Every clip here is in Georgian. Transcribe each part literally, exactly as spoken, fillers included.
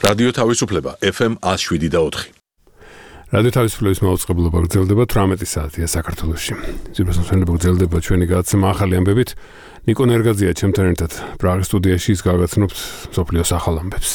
რადიო თავისუფლება ეფ ემ one oh seven და four. რადიო თავისუფლების მაუწყებლობა გრძელდება თვრამეტი საათია საქართველოში. ზურბასმენელობა გრძელდება ჩვენი გადაცემა ახალი ამბებით. ნიკო ნერგაძეა ჩემთან ერთად პრაღის სტუდიაში ის გავაგრძნობთ მსოფლიოს ახალ ამბებს.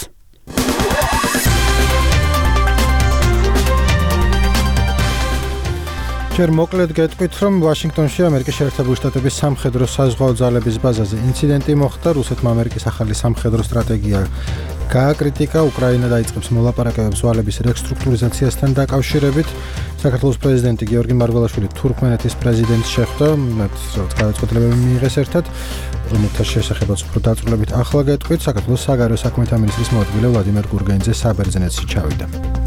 ჯერ მოკლედ გეტყვით, რომ ვაშინგტონში ამერიკის შეერთებული შტატების სამხედრო საზღვაო ძალების ბაზაზე ინციდენტი მოხდა. რუსეთმა ამერიკის ახალი სამხედრო სტრატეგია გააკრიტიკა. უკრაინა დაიწყებს მოლაპარაკებებს ვალების რესტრუქტურიზაციასთან დაკავშირებით. საქართველოს პრეზიდენტი გიორგი მარგველაშვილი თურქმენეთის პრეზიდენტს შეხვდა, მათ გადაწყვეტილებები მიიღეს ერთად. რომელთა შესახებაც უფრო დაწვრილებით ახლა გეტყვით. საქართველოს საგარეო საქმეთა მინისტრის მოადგილე ვლადიმერ გურგენიძე საბერძნეთში ჩავიდა.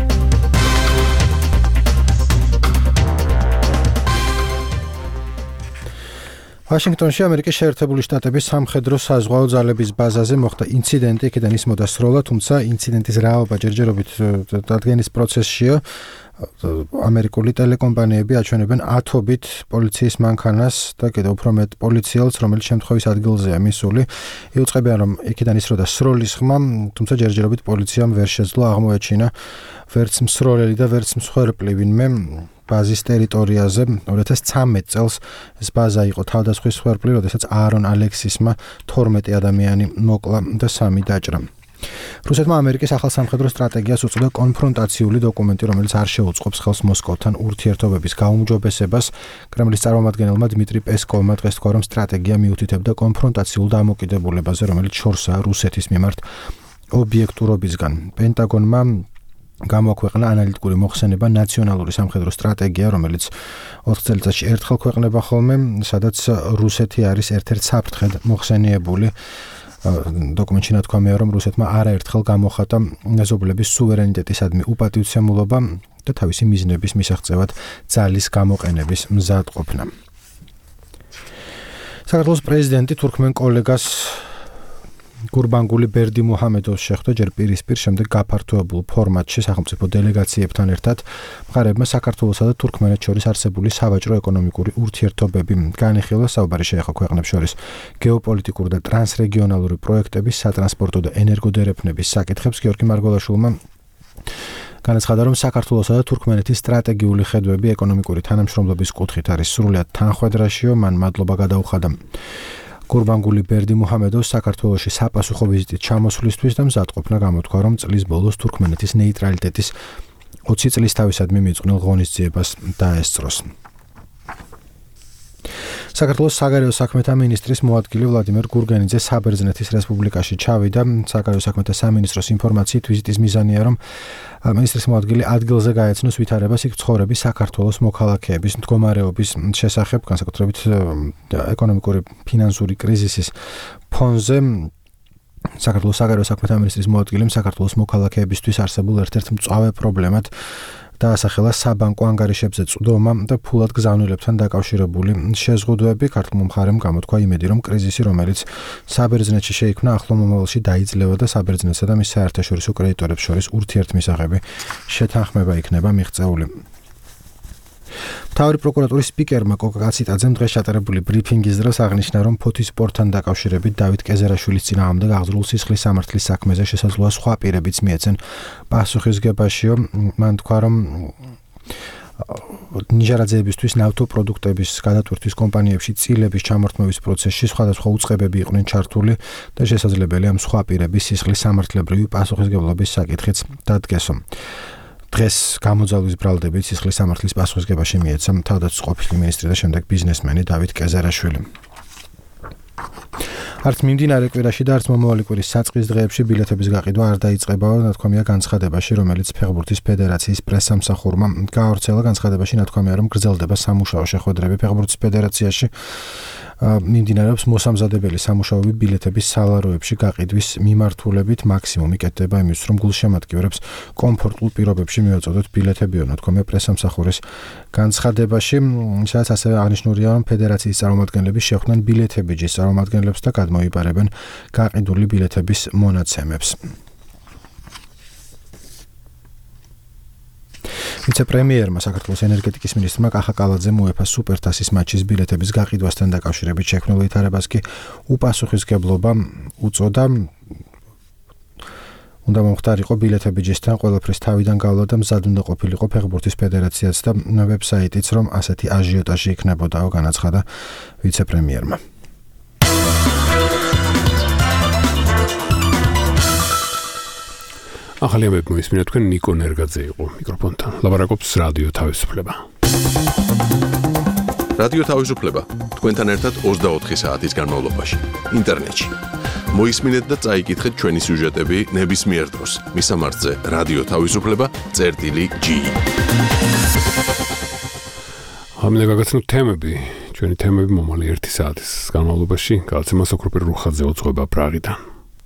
ვაშინგტონში ამერიკის შეერთებული შტატების სამხედრო საზღვაო ძალების ბაზაზე მოხდა ინციდენტი, იქიდან ისმოდა სროლა, თუმცა ინციდენტის რაობა ჯერჯერობით დადგენის პროცესშია. ამერიკული ტელეკომპანიები აჩვენებენ ათობით პოლიციის მანქანას და კიდევ უფრო მეტ პოლიციელს, რომელიც შემთხვევის ადგილზეა მისული. იუწყებიან, რომ იქიდან ისროდა სროლის ხმა, თუმცა ჯერჯერობით პოლიციამ ვერ შეძლო აღმოეჩინა ვერც მსროლელი და ვერც მსხვერპლი ვინმე ბაზის ტერიტორიაზე. two thousand thirteen წელს ეს ბაზა იყო თავდასხმის მსხვერპლი, როდესაც აარონ ალექსისმა თორმეტი ადამიანი მოკლა და სამი დაჭრა. რუსეთმა ამერიკის ახალ სამხედრო სტრატეგიას უწოდა კონფრონტაციული დოკუმენტი, რომელიც არ შეუწყობს ხელს მოსკოვთან ურთიერთობების გაუმჯობესებას. კრემლის წარმომადგენელმა დმიტრი პესკოვმა დღეს თქვა, რომ სტრატეგია მიუთითებდა კონფრონტაციულ დამოკიდებულებაზე, რომელიც შორსაა რუსეთის მიმართ ობიექტურობისგან. პენტაგონმა გამოაქვეყნა ანალიტიკური მოხსენება ნაციონალური სამხედრო სტრატეგია, რომელიც ოთხ წელიწადში ერთხელ ქვეყნება ხოლმე, სადაც რუსეთი არის ერთ-ერთ საფრთხედ მოხსენიებული. დოკუმენტში ნათქვამია, რომ რუსეთმა არაერთხელ გამოხატა მეზობლების სუვერენიტეტისადმი უპატივცემულობა და თავისი მიზნების მისაღწევად ძალის გამოყენების მზადყოფნა. საქართველოს პრეზიდენტი თურქმენ კოლეგას გურბანგული ბერდიმუჰამედოვს შეხვდა ჯერ პირისპირ, შემდეგ გაფართოებულ ფორმატში სახელმწიფო დელეგაციებთან ერთად. მხარეებმა საქართველოსა და თურქმენეთს შორის არსებული სავაჭრო-ეკონომიკური ურთიერთობები განიხილვა. საუბარი შეეხო ქვეყნებს შორის გეოპოლიტიკური და ტრანსრეგიონალური პროექტების, სატრანსპორტო და ენერგოდერეფნების საკითხებს. გიორგი მარგველაშვილმა განაცხადა, რომ საქართველოსა და თურქმენეთის სტრატეგიული ხედვები ეკონომიკური თანამშრომლობის კუთხით არის სრულიად თანხვედრაშიო. მან მადლობა გადაუხადა გურბანგული ბერდიმუჰამედოვს საქართველოში საპასუხო ვიზიტით ჩამოსვლისთვის და მზადყოფნა გამოთქვა, რომ წლის ბოლოს თურქმენეთის ნეიტრალიტეტის ოცი წლის თავისადმი მიწყვნილ ღონისძიებას დაესწროს. საქართველოს საგარეო საქმეთა მინისტრის მოადგილე ვლადიმერ გურგენიძე საბერძნეთის რესპუბლიკაში ჩავიდა. საგარეო საქმეთა სამინისტროს ინფორმაციით ვიზიტის მიზანია, რომ მინისტრის მოადგილე ადგილზე გაეცნოს ვითარებას იქ ცხოვრების საქართველოს მოქალაქეების მდგომარეობის შესახებ, განსაკუთრებით ეკონომიკური ფინანსური კრიზისის ფონზე. საქართველოს საგარეო საქმეთა მინისტრის მოადგილემ საქართველოს მოქალაქეებისთვის არსებულ ერთ-ერთ მწვავე პრობლემად დაასახელა საბანკო ანგარიშებზე წვდომა და ფულად გზავნილებთან დაკავშირებული შეზღუდვები. ქართულმა მხარემ გამოთქვა იმედი, რომ კრიზისი, რომელიც საბერძნეთში შეიქმნა, ახლო მომავალში დაიძლევა და საბერძნეთსა და მის საერთაშორისო კრედიტორებს შორის ურთიერთმისაღები შეთანხმება იქნება მიღწეული. მთავარი პროკურატურის სპიკერმა კოკა კაციტაძემ დღეს ჩატარებული ბრიფინგის დროს აღნიშნა, რომ ფოთის სპორტთან დაკავშირებით დავით კეზერაშვილის წინააღმდეგ აღძრულ სისხლის სამართლის საქმეზე შესაძლოა სხვა პირებიც მიეცენ პასუხისგებაშიო. მან თქვა, რომ ნიჟარაძეებისთვის ნავთობპროდუქტების გადატვირთვის კომპანიებში წილების ჩამორთმევის პროცესში სხვადასხვა უწყებები იყვნენ ჩართული და შესაძლებელია ამ სხვა პირების სისხლის სამართლებრივი პასუხისგებლობის საკითხიც დადგესო. დღეს გამოძალვის ბრალდებით სისხლის სამართლის პასუხისგებაში მიეცა თავდაცვის ყოფილი მინისტრი და შემდეგ ბიზნესმენი დავით კეზერაშვილი. არც მიმდინარე კვირაში და არც მომავალი კვირის საწყის დღეებში ბილეთების გაყიდვა არ დაიწყება, ნათქვამია განცხადებაში, რომელიც ფეხბურთის ფედერაციის პრესსამსახურმა გაავრცელა. განცხადებაში ნათქვამია, რომ გრძელდება სამუშაო შეხვედრები ფეხბურთის ფედერაციაში. მიმდინარეობს მოსამზადებელი სამუშაოები ბილეთების სალაროებში გაყიდვის მიმართულებით. მაქსიმუმი კეთდება იმისთვის, რომ გულშემატკივრებს კომფორტულ პირობებში მიაწოდოთ ბილეთებიო, ნათქვამია პრესსამსახურის განცხადებაში. სადაც ასევე აღნიშნულია, რომ ფედერაციის წარმომადგენლები შეხვდნენ ბილეთებიჯის წარმომადგენლებს და გადმოიბარებენ გაყიდული ბილეთების მონაცემებს. ვიცე-პრემიერმა საქართველოს ენერგეტიკის მინისტრმა კახა კალაძემ უეფა სუპერთასის მატჩის ბილეთების გაყიდვასთან დაკავშირებით შექმნილ ვითარებას კი უპასუხისმგებლობა უწოდა. უნდა მომხდარიყო ბილეთებიჯისთან ყველაფრის თავიდან გავლა და მზად უნდა ყოფილიყო ფეხბურთის ფედერაციაც და ვებსაიტიც, რომ ასეთი აჟიოტაჟი იქნებოდაო, განაცხადა ვიცე-პრემიერმა. ახალი ამბები მოისმინეთ თქვენ ნიკო ნერგაძე იყო მიკროფონთან. ლაპარაკობს რადიო თავისუფლება. რადიო თავისუფლება თქვენთან ერთად ოცდაოთხი საათის განმავლობაში ინტერნეტში. მოისმინეთ და წაიკითხეთ ჩვენი სიუჟეტები ნებისმიერ დროს მისამართზე რადიო თავისუფლება წერტილი ჯი. ამიტომ გაგაცნოთ თემები. ჩვენი თემები მომალი ერთი საათის განმავლობაში გადაცემა სოკრუპერ რუხაძე უძღვება პრაღიდან.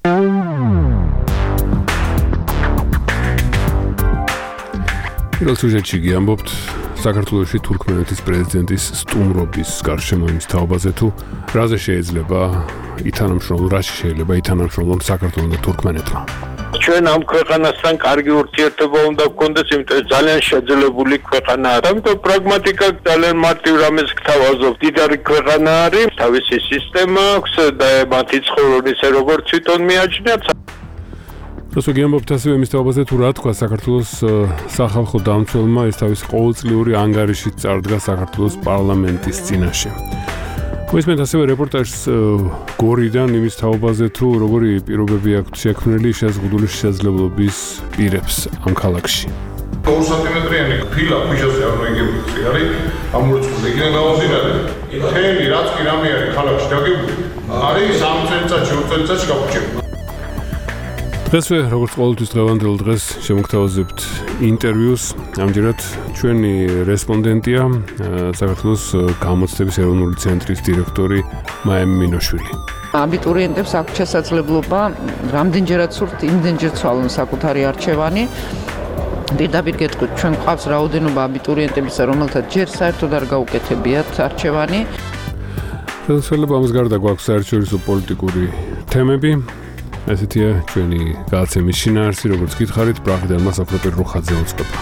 პირველ სიუჟეტში გიამბობთ საქართველოში თურქმენეთის პრეზიდენტის სტუმრობის გარშემო იმის თაობაზე თუ რაზე შეიძლება ითანამშრომლონ, რაში შეიძლება ითანამშრომლონ საქართველოს და თურქმენეთმა. ჩვენ ამ ქვეყანასთან კარგი ურთიერთობა უნდა გქონდეს, იმიტომ ძალიან შეძლებული ქვეყანაა. ამიტომ პრაგმატიკა ძალიან მარტივ რამეს გთავაზობ. დიდარი ქვეყანა არის, თავისი სისტემა აქვს და მათი ცხოვრება ისე როგორც თვითონ მიაჩნიათ. როცა გიამბობთ ასევე იმის თაობაზე თუ რა თქვა საქართველოს სახალხო დამცველმა ეს თავის ყოველწლიური ანგარიშით წარდგა საქართველოს პარლამენტის წინაშე. მოისმენთ ასევე რეპორტაჟს გორიდან იმის თაობაზე თუ როგორი პირობები აქვთ შექმნილი შეზღუდული შესაძლებლობის პირებს ამ ქალაქში. ორ სანტიმეტრიანი ფილა ქვიშაზე არ მოგებული არის ამორჩული იქნება გავაზინარე. თემი რაც კი რამე არის ქალაქში დაგებული არის სამ წელიწადში ორ წელიწადში გაგუჩება. დღესვე როგორც ყოველთვის დღევანდელ დღეს შემოგთავაზებთ ინტერვიუს. ამჯერად ჩვენი რესპონდენტია საქართველოს გამოცდების ეროვნული ცენტრის დირექტორი მაემ მინოშვილი. აბიტურიენტებს აქვს შესაძლებლობა რამდენჯერაც სურთ იმდენჯერ ცვალონ საკუთარი არჩევანი. პირდაპირ გეტყვით, ჩვენ გვყავს რაოდენობა აბიტურიენტებისა, რომელთაც ჯერ საერთოდ არ გაუკეთებიათ არჩევანი. ხელისუფლება ამას გარდა გვაქვს საერთაშორისო პოლიტიკური თემები. ესეთია ჩვენი გადაცემის შინაარსი, როგორც გითხარით, პრაღიდან სოკრუპერ რუხაძე უძღვება.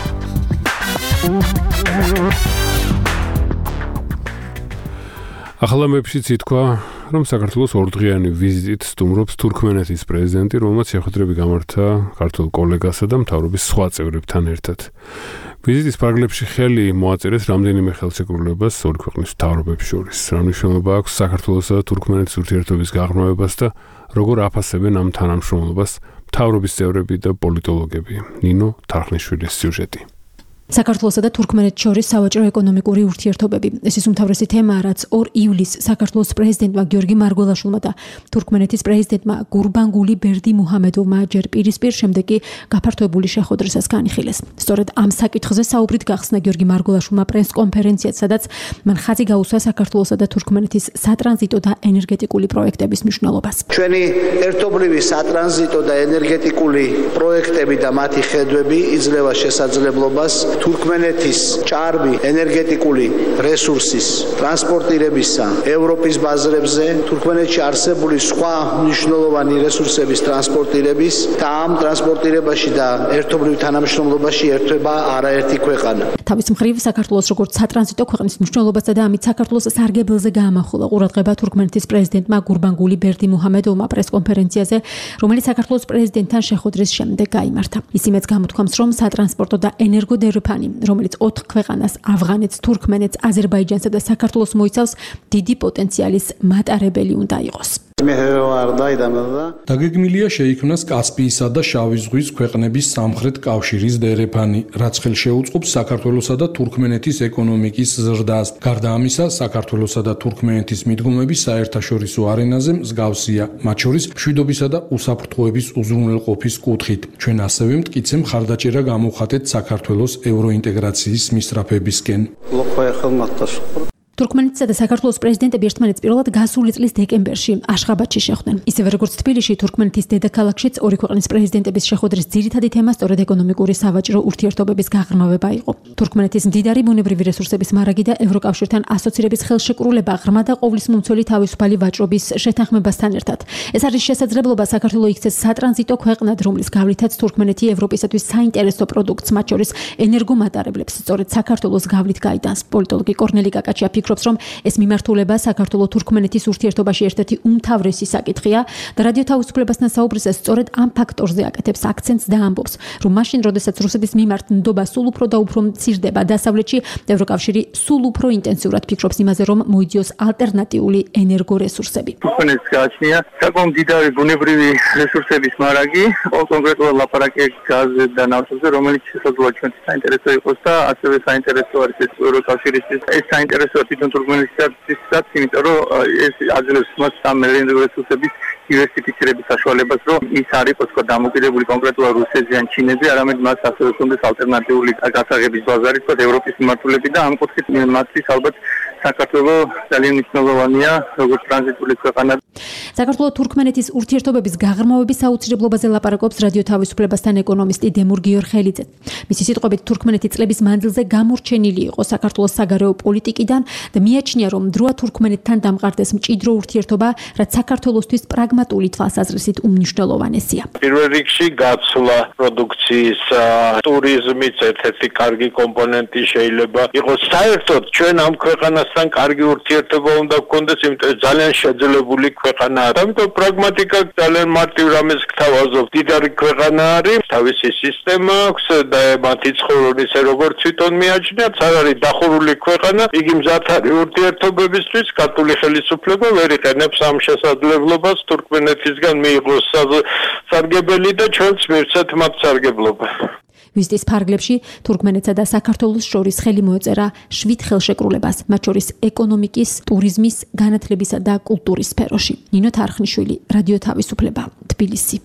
ახალ ამბებშიც ითქვა, რომ საქართველოს ორდღიანი ვიზიტით სტუმრობს თურქმენეთის პრეზიდენტი, რომელმაც შეხვედრები გამართა ქართულ კოლეგასა და მთავრობის სხვა წევრებთან ერთად. ვიზიტის ფარგლებში ხელი მოაწერეს რამდენიმე ხელშეკრულებას ორი ქვეყნის მთავრობებს შორის. რა მნიშვნელობა აქვს საქართველოსა და თურქმენეთის ურთიერთობის გაღრმავებას და როგორ აფასებენ ამ თანამშრომლობას მთავრობის წევრები და პოლიტოლოგები. ნინო თარხნიშვილის სიუჟეტი. საქართველოსა და თურქმენეთს შორის სავაჭრო-ეკონომიკური ურთიერთობები. ეს ის უმთავრესი თემაა, რაც ორ ივლისს საქართველოს პრეზიდენტმა გიორგი მარგველაშვილმა და თურქმენეთის პრეზიდენტმა გურბანგული ბერდიმუჰამედოვმა ჯერ პირისპირ, შემდეგ კი გაფართოებული შეხვედრისას განიხილეს. სწორედ ამ საკითხზე საუბრით გახსნა გიორგი მარგველაშვილმა პრესკონფერენციაც, სადაც მან ხაზი გაუსვა საქართველოსა და თურქმენეთის სატრანზიტო და ენერგეტიკული პროექტების მნიშვნელობას. ჩვენი ერთობლივი სატრანზიტო და ენერგეტიკული პროექტები და მათი ხედვები იძლევა შესაძლებლობას თურქმენეთის ჭარბი ენერგეტიკული რესურსის ტრანსპორტირებისა ევროპის ბაზრებზე, თურქმენეთში არსებული სხვა მნიშვნელოვანი რესურსების ტრანსპორტირების და ამ ტრანსპორტირებაში და ერთობლივ თანამშრომლობაში ერთვება არაერთი ქვეყანა. თავის მხრივ საქართველოს როგორც სატრანზიტო ქვეყნის მნიშვნელობასა და ამით საქართველოს სარგებელზე გაამახვილა ყურადღება თურქმენეთის პრეზიდენტმა გურბანგული ბერდიმუჰამედოვმა პრესკონფერენციაზე, რომელიც საქართველოს პრეზიდენტთან შეხვედრის შემდეგ გაიმართა. ის იმეც გამოთქვამს, რომ სატრანსპორტო და ენერგოდერეფანი, რომელიც ოთხ ქვეყანას, ავღანეთს, თურქმენეთს, აზერბაიჯანსა და საქართველოს მოიცავს, დიდი პოტენციალის მატარებელი უნდა იყოს. დაგეგმილია შეიქმნას კასპიისა და შავი ზღვის ქვეყნების სამხრეთ კავშირის დერეფანი, რაც ხელშეუწყობს საქართველოსა და თურქმენეთის ეკონომიკის ზრდას. გარდა ამისა, საქართველოსა და თურქმენეთის მიდგომები საერთაშორისო არენაზე მსგავსია, მათ შორის მშვიდობისა და უსაფრთხოების უზრუნველყოფის კუთხით. ჩვენ ასევე მტკიცე მხარდაჭერა გამოვხატეთ საქართველოს ევროინტეგრაციის მისწრაფებისკენ. თურქმენეთსა და საქართველოს პრეზიდენტები ერთმანეთს პირველად გასული წლის დეკემბერში აშხაბადში შეხვდნენ. ისევე როგორც თბილისში, თურქმენეთის დედაქალაქშიც ორი ქვეყნის პრეზიდენტების შეხვედრის ძირითადი თემა სწორედ ეკონომიკური სავაჭრო ურთიერთობების გაღრმავება იყო. თურქმენეთის მდიდარი ბუნებრივი რესურსების მარაგი და ევროკავშირთან ასოცირების ხელშეკრულება ღრმა და ყოვლისმომცველი თავისუფალი ვაჭრობის შეთანხმებასთან ერთად. ეს არის შესაძლებლობა საქართველოს იქცეს სატრანზიტო ქვეყნად, რომლის გავლითაც თურქმენეთი ევროპისათვის საინტერესო პროდუქტს, მათ შორის ენერგომატარებლებს, სწორედ საქართველოს გავლით გაიტანს. პოლიტოლოგი კორნელი კაკაჩია ფიქრობს, რომ ეს მიმართულება საქართველო-თურქმენეთის ურთიერთობაში ერთ-ერთი უმთავრესი საკითხია და რადიო თავისუფლებასთან საუბრისას სწორედ ამ ფაქტორზე აკეთებს აქცენტს და ამბობს, რომ მაშინ, როდესაც რუსეთის მიმართ ნდობა სულ უფრო და უფრო მცირდება დასავლეთში, ევროკავშირი სულ უფრო ინტენსიურად ფიქრობს იმაზე, რომ მოიძიოს ალტერნატიული ენერგორესურსები. თურქმენეთს გააჩნია საკმაოდ მდიდარი ბუნებრივი რესურსების მარაგი, კონკრეტულად ლაპარაკია გაზზე და ნავთობზე, რომელიც შესაძლოა ჩვენთვის საინტერესო იყოს და ასევე საინტერესო არის ეს ევროკავშირისთვის. ეს საინტერესოა თვითონ თურქმენეთსაც, იმიტომ რომ ეს აძლევს მას ამ ენერგორესურსების დივერსიფიცირების საშუალებას, რომ ის არ იყოს დამოკიდებული კონკრეტულად რუსეთზე ან ჩინეთზე, არამედ მას ასევე ჰქონდეს ალტერნატიული გასაღების ბაზარი, თქვა ევროპის მიმართულებით და ამ კუთხით მათთვის ალბათ საქართველო ძალიან მნიშვნელოვანია, როგორც ტრანზიტული ქვეყანა. საქართველო-თურქმენეთის ურთიერთობების გაღრმავების აუცილებლობაზე ლაპარაკობს რადიო თავისუფლებასთან ეკონომისტი დემურ გიორხელიძე. მისი სიტყვებით, თურქმენეთი წლების მანძილზე გამორჩენილი იყო საქართველოს საგარეო პოლიტიკიდან და მიაჩნია, რომ დროა თურქმენეთთან დამყარდეს მჭიდრო ურთიერთობა, რაც საქართველოსთვის პრაგმატული თვალსაზრისით უმნიშვნელოვანესია. პირველ რიგში გაცვლა პროდუქციის ტურიზმის ერთ-ერთი კარგი კომპონენტი შეიძლება იყოს. საერთოდ ჩვენ ამ ქვეყანასთან კარგი ურთიერთობა უნდა გქონდეს, იმიტომ რომ ძალიან შეძლებული ქვეყანაა. ამიტომ პრაგმატიკა ძალიან მარტივ რამეს გთავაზობ. დიდარი ქვეყანა არის, თავისი სისტემა აქვს და მათი ცხოვრება ისე როგორც თვითონ მიაჩნიათ, არ არის დახურული ქვეყანა, იგი მზად არის ურთიერთობებისთვის, ქართული ხელისუფლება ვერ იყენებს ამ შესაძლებლობას თურქმენეთისგან მიიღოს სარგებელი და ჩვენც მივცეთ მათ სარგებლობა. ვიზიტის ფარგლებში თურქმენეთსა და საქართველოს შორის ხელი მოეწერა შვიდ ხელშეკრულებას, მათ შორის ეკონომიკის, ტურიზმის, განათლებისა და კულტურის სფეროში. ნინო თარხნიშვილი, რადიო თავისუფლება, თბილისი.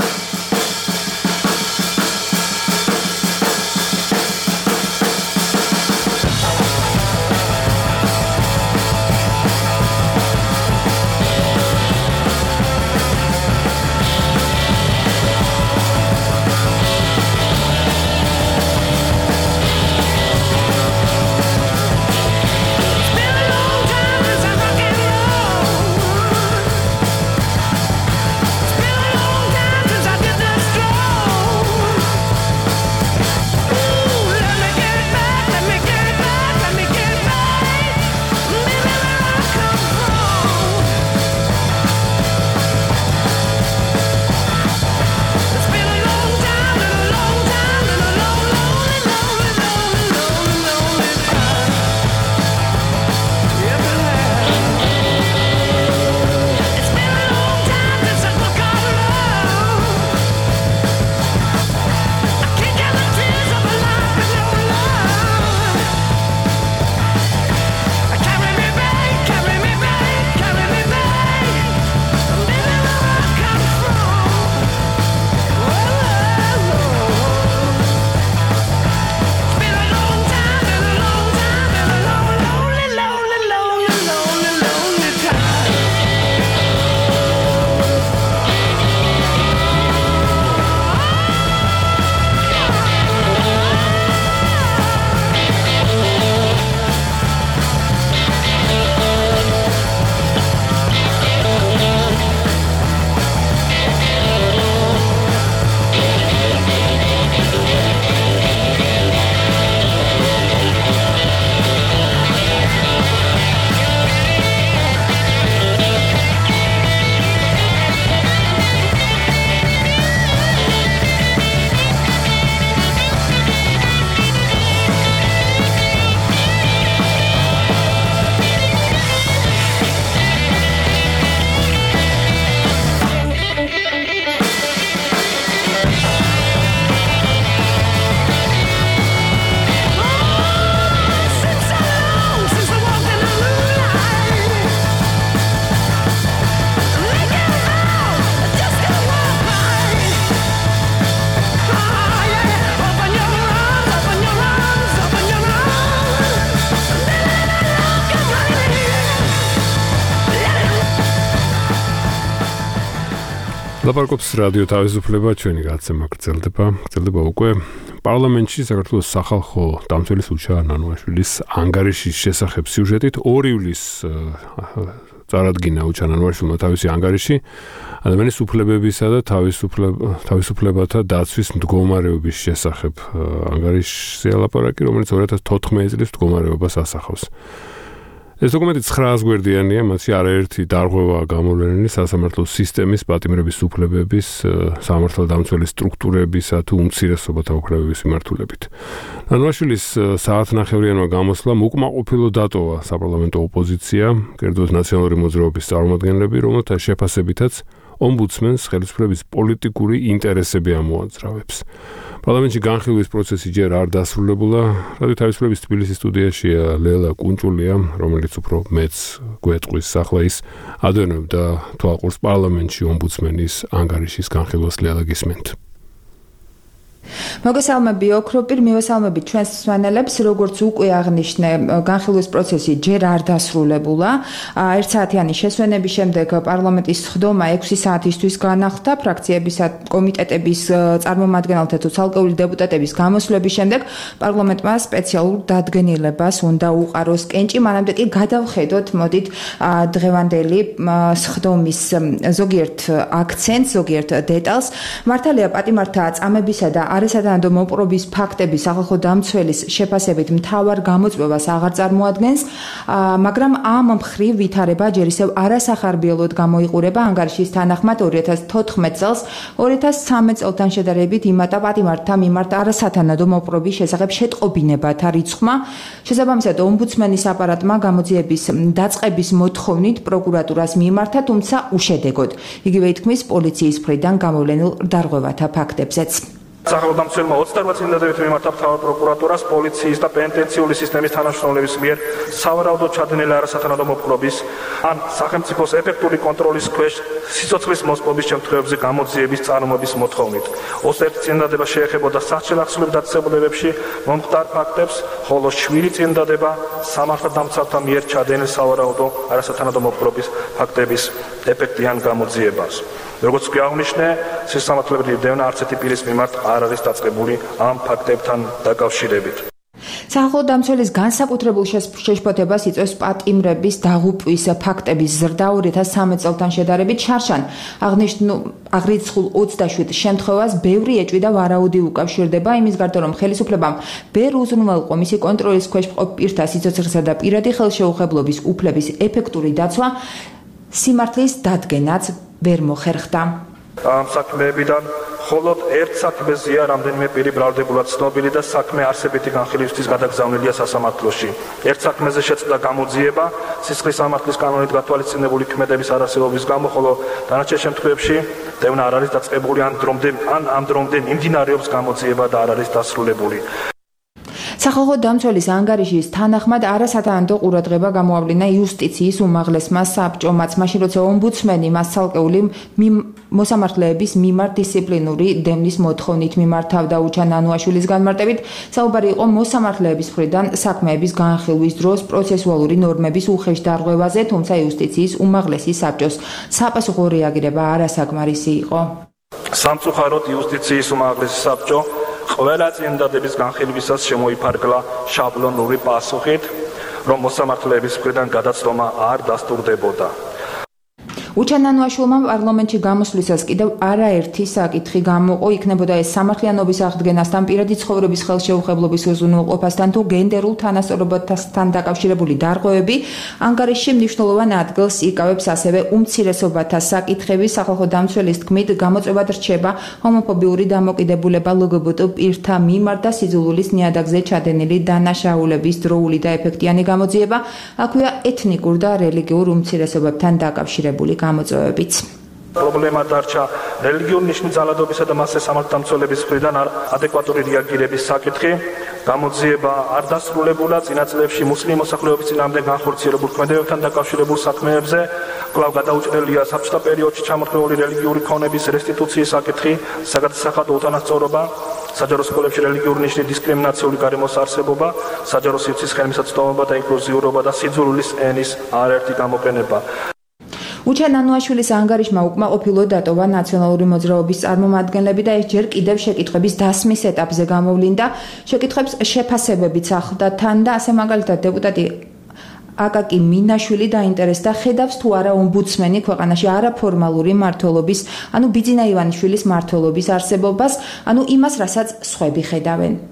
ლაპარაკობს რადიო თავისუფლება, ჩვენი გაცემა გრძელდება, გრძელდება უკვე პარლამენტში საქართველოს სახალხო დამცველის უშა ნანუაშვილის ანგარიშის შესახებ სიუჟეტით ორი ივლისს წარადგინა უშა ნანუაშვილმა თავისი ანგარიში ადამიანის უფლებებისა და თავისუფლებათა დაცვის მდგომარეობის შესახებ ანგარიშზე ლაპარაკი, რომელიც ორი ათას თოთხმეტი წლის მდგომარეობას ასახავს. ეს დოკუმენტი ცხრაას გვერდიანია, მასში არაერთი დარღვევაა გამოვლენილი სასამართლოს სისტემის, პატიმრების უფლებების, სამართალდამცველი სტრუქტურებისა თუ უმცირესობათა უფლებების მიმართულებით. ნანუაშვილის საათნახევრიანმა გამოსვლამ უკმაყოფილო დატოვა საპარლამენტო ოპოზიცია, კერძოდ ნაციონალური მოძრაობის წარმომადგენლები, რომელთა შეფასებითაც ომბუდსმენს ხელისუფლების პოლიტიკური ინტერესები ამოაძრავებს. პარლამენტში განხილვის პროცესი ჯერ არ დასრულებულა. რადიო თავისუფლების თბილისის სტუდიაშია ლელა კუნჭულია, რომელიც უფრო მეც გვეტყვის ახლა ის ადევნებდა თვალყურს პარლამენტში ომბუდსმენის ანგარიშის განხილვას. ლელა, გისმენთ. მოგესალმები ოქროპირ, მივესალმებით ჩვენს მსმენელებს, როგორც უკვე აღნიშნე, განხილვის პროცესი ჯერ არ დასრულებულა. ერთ საათიანი შესვენების შემდეგ პარლამენტის სხდომა ექვსი საათისთვის განახლდა, ფრაქციებისა, კომიტეტების წარმომადგენელთა თუ ცალკეული დეპუტატების გამოსვლების შემდეგ პარლამენტმა სპეციალურ დადგენილებას უნდა უყაროს კენჭი, მანამდე კი გადავხედოთ, მოდით დღევანდელი სხდომის ზოგიერთ აქცენტს, ზოგიერთ დეტალს. მართალია პატიმართა წამებისა და არასათანადო მოპყრობის ფაქტები სახალხო დამცველის შეფასებით მთავარ გამოწვევას აღარ წარმოადგენს, მაგრამ ამ მხრივ ვითარება ჯერ ისევ არასახარბიელოდ გამოიყურება ანგარიშის თანახმად ორი ათას თოთხმეტ წელს ორი ათას ცხრამეტ წელთან შედარებით იმატა პატიმართთა მიმართ არასათანადო მოპყრობის შესახებ შეტყობინებათა რიცხვმა. შესაბამისად, ომბუდსმენის აპარატმა გამოძიების დაწყების მოთხოვნით პროკურატურას მიიმართა, თუმცა უშედეგოდ. იგივე ითქმის პოლიციის მხრიდან გამოვლენილ დარღვევათა ფაქტებზეც. სახელმწიფო ოცდაოთხ წინადადებით მიმართა მთავარ პროკურატურას პოლიციის და პენიტენციური სისტემის თანამშრომლების მიერ სავარაუდოდ ჩადენილი არასათანადო მოპყრობის ან სახელმწიფოს ეფექტური კონტროლის ქვეშ სიცოცხლის მოსპობის შემთხვევებზე გამოძიების წარმოების მოთხოვნით. ოცდაერთი წინადადება შეეხებოდა სასჯელ-ახსნილ დაწესებულებებში მომხდარ ფაქტებს, ხოლო შვიდი წინადადება სამართალდამცავთა მიერ ჩადენილ სავარაუდო არასათანადო მოპყრობის ფაქტების ეფექტიან გამოძიებას. როგორც კი აღნიშნე, სასამართლოებრივი დევნა არც ერთი პირის მიმართ არ არის დაწყებული ამ ფაქტებთან დაკავშირებით. სახალხო დამცველის განსაკუთრებულ შეშფოთებას იწვევს პატიმრების დაღუპვის ფაქტების ზრდა ორი ათას ცხრამეტ წელთან შედარებით. შარშან აღრიცხულ ოცდაშვიდ შემთხვევას ბევრი ეჭვი და ვარაუდი უკავშირდება იმის გარდა, რომ ხელისუფლებამ ვერ უზრუნველყო მისი კონტროლის ქვეშ მყოფ პირთა სიცოცხლისა და პირადი ხელშეუხებლობის უფლების ეფექტური დაცვა, სიმართლის დადგენაც ვერ მოხერხდა. ამ საქმეებიდან მხოლოდ ერთ საქმეზეა რამდენიმე პირი ბრალდებულად ცნობილი და საქმე არსებითი განხილვისთვის გადაგზავნილია სასამართლოში. ერთ საქმეზე შეწყდა გამოძიება სისხლის სამართლის კანონით გათვალისწინებული ქმედების არარსებობის გამო, ხოლო დანარჩენ შემთხვევებში დევნა არ არის დაწყებული ან დრომდე ან ამ დრომდე მიმდინარეობს გამოძიება და არ არის დასრულებული. სახალხო დამცველის ანგარიშის თანახმად არასათანადო ყურადღება გამოავლინა იუსტიციის უმაღლესმა საბჭომაც, მაშინ როცა ომბუდსმენი მას ცალკეული მოსამართლეების მიმართ დისციპლინური დევნის მოთხოვნით მიმართავდა. უჩან ნანუაშვილის განმარტებით, საუბარი იყო მოსამართლეების მხრიდან საქმეების განხილვის დროს პროცესუალური ნორმების უხეშ დარღვევაზე, თუმცა იუსტიციის უმაღლესი საბჭოს საპასუხო რეაგირება არასაკმარისი იყო. სამწუხაროდ იუსტიციის უმაღლესი საბჭო ყველა წინადადების განხილვისას შემოიფარგლა შაბლონური პასუხით, რომ მოსამართლეების მხრიდან გადაცდომა არ დასტურდებოდა. უჩან ნანუაშვილმა პარლამენტში გამოსვლისას კიდევ არაერთი საკითხი გამოყო, იქნებოდა ეს სამართლიანობის აღდგენასთან, პირადი ცხოვრების ხელშეუხებლობის უზრუნველყოფასთან თუ გენდერულ თანასწორობასთან დაკავშირებული დარღვევები. ანგარიშში მნიშვნელოვან ადგილს იკავებს ასევე უმცირესობათა საკითხები. სახალხო დამცველის თქმით, გამოწვევად რჩება ჰომოფობიური დამოკიდებულება ლგბტ პირთა მიმართ და სიძულვილის ნიადაგზე ჩადენილი დანაშაულების დროული და ეფექტიანი გამოძიება, აქვეა ეთნიკურ და რელიგიურ უმცირესობებთან დაკავშირებული გამოწვევებიც. პრობლემა დარჩა რელიგიურ ნიშნის ძალადობისა და მასზე სამართალდამცველების მხრიდან ადეკვატური რეაგირების საკითხი. გამოძიება არ დასრულებულა წინა წლებში მუსლიმ მოსახლეობის წინააღმდეგ განხორციელებულ ქმედებებთან დაკავშირებულ საქმეებზე. კვლავ გადაუჭრელია საბჭოთა პერიოდში ჩამორთმეული რელიგიური ქონების რესტიტუციის საკითხი, საგადასახადო უთანასწორობა, საჯარო სკოლებში რელიგიური ნიშნის დისკრიმინაციული გარემოს არსებობა, საჯარო სივრცის ხელმისაწვდომობა და ინკლუზიურობა და სიძულვილის ენის არაერთი გამოყენება. უჩან ნანუაშვილის ანგარიშმა უკმაყოფილო დატოვა ნაციონალური მოძრაობის წარმომადგენლები და ეს ჯერ კიდევ შეკითხვების დასმის ეტაპზე გამოვლინდა. შეკითხვებს შეფასებებიც ახლდა თან და ასე მაგალითად დეპუტატი აკაკი მინაშვილი დაინტერესდა, ხედავს თუ არა ომბუდსმენი ქვეყანაში არაფორმალური მმართველობის, ანუ ბიძინა ივანიშვილის მმართველობის არსებობას, ანუ იმას, რასაც სხვები ხედავენ.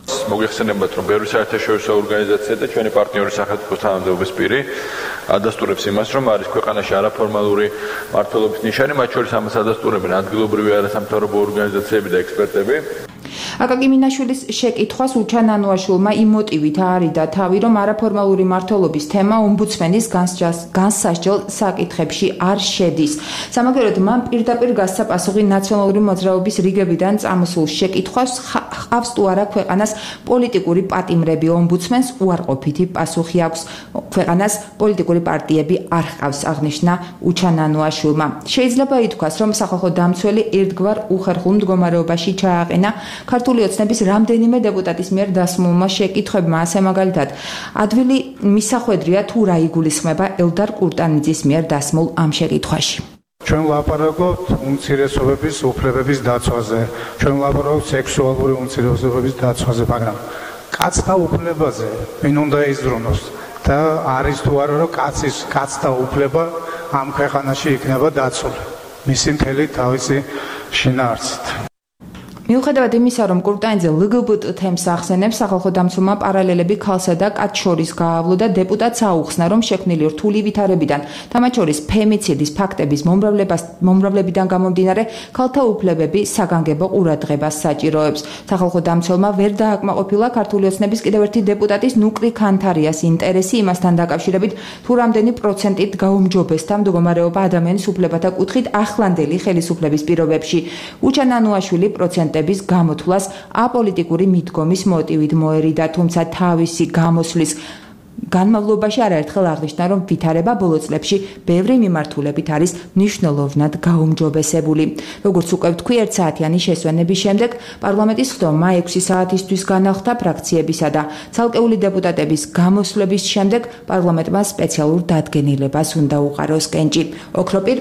მოგეხსენებათ, რომ ბევრი საერთაშორისო ორგანიზაცია და ჩვენი პარტნიორი სახელმწიფოს თანამდებობის პირი ადასტურებს იმას, რომ არის ქვეყანაში არაფორმალური მმართველობის ნიშანი, მათ შორის ამას ადასტურებენ ადგილობრივი არასამთავრობო ორგანიზაციები და ექსპერტები. აკაკი მინაშვილის შეკითხვას უჩან ანუაშვილმა იმ მოტივით აარიდა თავი, რომ არაფორმალური მმართველობის თემა ომბუდსმენის განსასჯელ საკითხებში არ შედის. სამაგიეროდ მან პირდაპირ გასცა პასუხი ნაციონალური მოძრაობის რიგებიდან წამოსულ შეკითხვას, ჰყავს თუ არა ქვეყანას პოლიტიკური პატიმრები. ომბუდსმენს უარყოფითი პასუხი აქვს. ქვეყანას პოლიტიკური პარტიები არ ჰყავს, აღნიშნა უჩან ანუაშვილმა. შეიძლება ითქვას, რომ სახალხო დამცველი ერთგვარ უხერხულ მდგომარეობაში ჩააყენა ქართული ოცნების რამდენიმე დეპუტატის მიერ დასმულმა შეკითხვებმა, ასე მაგალითად, ადვილი მისახვედრია თუ რა იგულისხმება ელდარ კურტანიძის მიერ დასმულ ამ შეკითხვაში. ჩვენ ვლაპარაკობთ უმცირესობების უფლებების დაცვაზე, ჩვენ ვლაპარაკობთ სექსუალური უმცირესობების დაცვაზე, მაგრამ კაცთა უფლებაზე ვინ უნდა იზრუნოს და არის თუ არა რომ კაცის კაცთა უფლება ამ ქვეყანაში იქნება დაცული მისი მთელი თავისი შინაარსით. მიუხედავად იმისა, რომ კურტანიძე ლგბტ თემს ახსენებს, სახალხო დამცველმა პარალელები ქალსა და კაცს შორის გაავლო და დეპუტატს აუხსნა, რომ შექმნილი რთული ვითარებიდან, თამათ შორის ფემიციდის ფაქტების მომრავლებიდან გამომდინარე, ქალთა უფლებები საგანგებო ყურადღებას საჭიროებს. სახალხო დამცველმა ვერ დააკმაყოფილა ქართული ოცნების კიდევ ერთი დეპუტატის ნუკრი ქანთარიას ინტერესი იმასთან დაკავშირებით, თუ რამდენი პროცენტით გაუმჯობესდა მდგომარეობა ადამიანის უფლებათა კუთხით ახლანდელი ხელისუფლების პირობებში. უჩან ანუაშვილი პროცენტ გამოთვლას აპოლიტიკური მიდგომის მოტივით მოერიდა, თუმცა თავისი გამოსვლის განმავლობაში არაერთხელ აღნიშნა, რომ ვითარება ბოლო წლებში ბევრი მიმართულებით არის მნიშვნელოვნად გაუმჯობესებული. როგორც უკვე ვთქვი, ერთ საათიანი შესვენების შემდეგ პარლამენტის ხდომა ექვსი საათისთვის განახლდა ფრაქციებისა და ცალკეული დეპუტატების გამოსვლების შემდეგ პარლამენტმა სპეციალურ დადგენილებას უნდა უყაროს კენჭი. ოქროპირ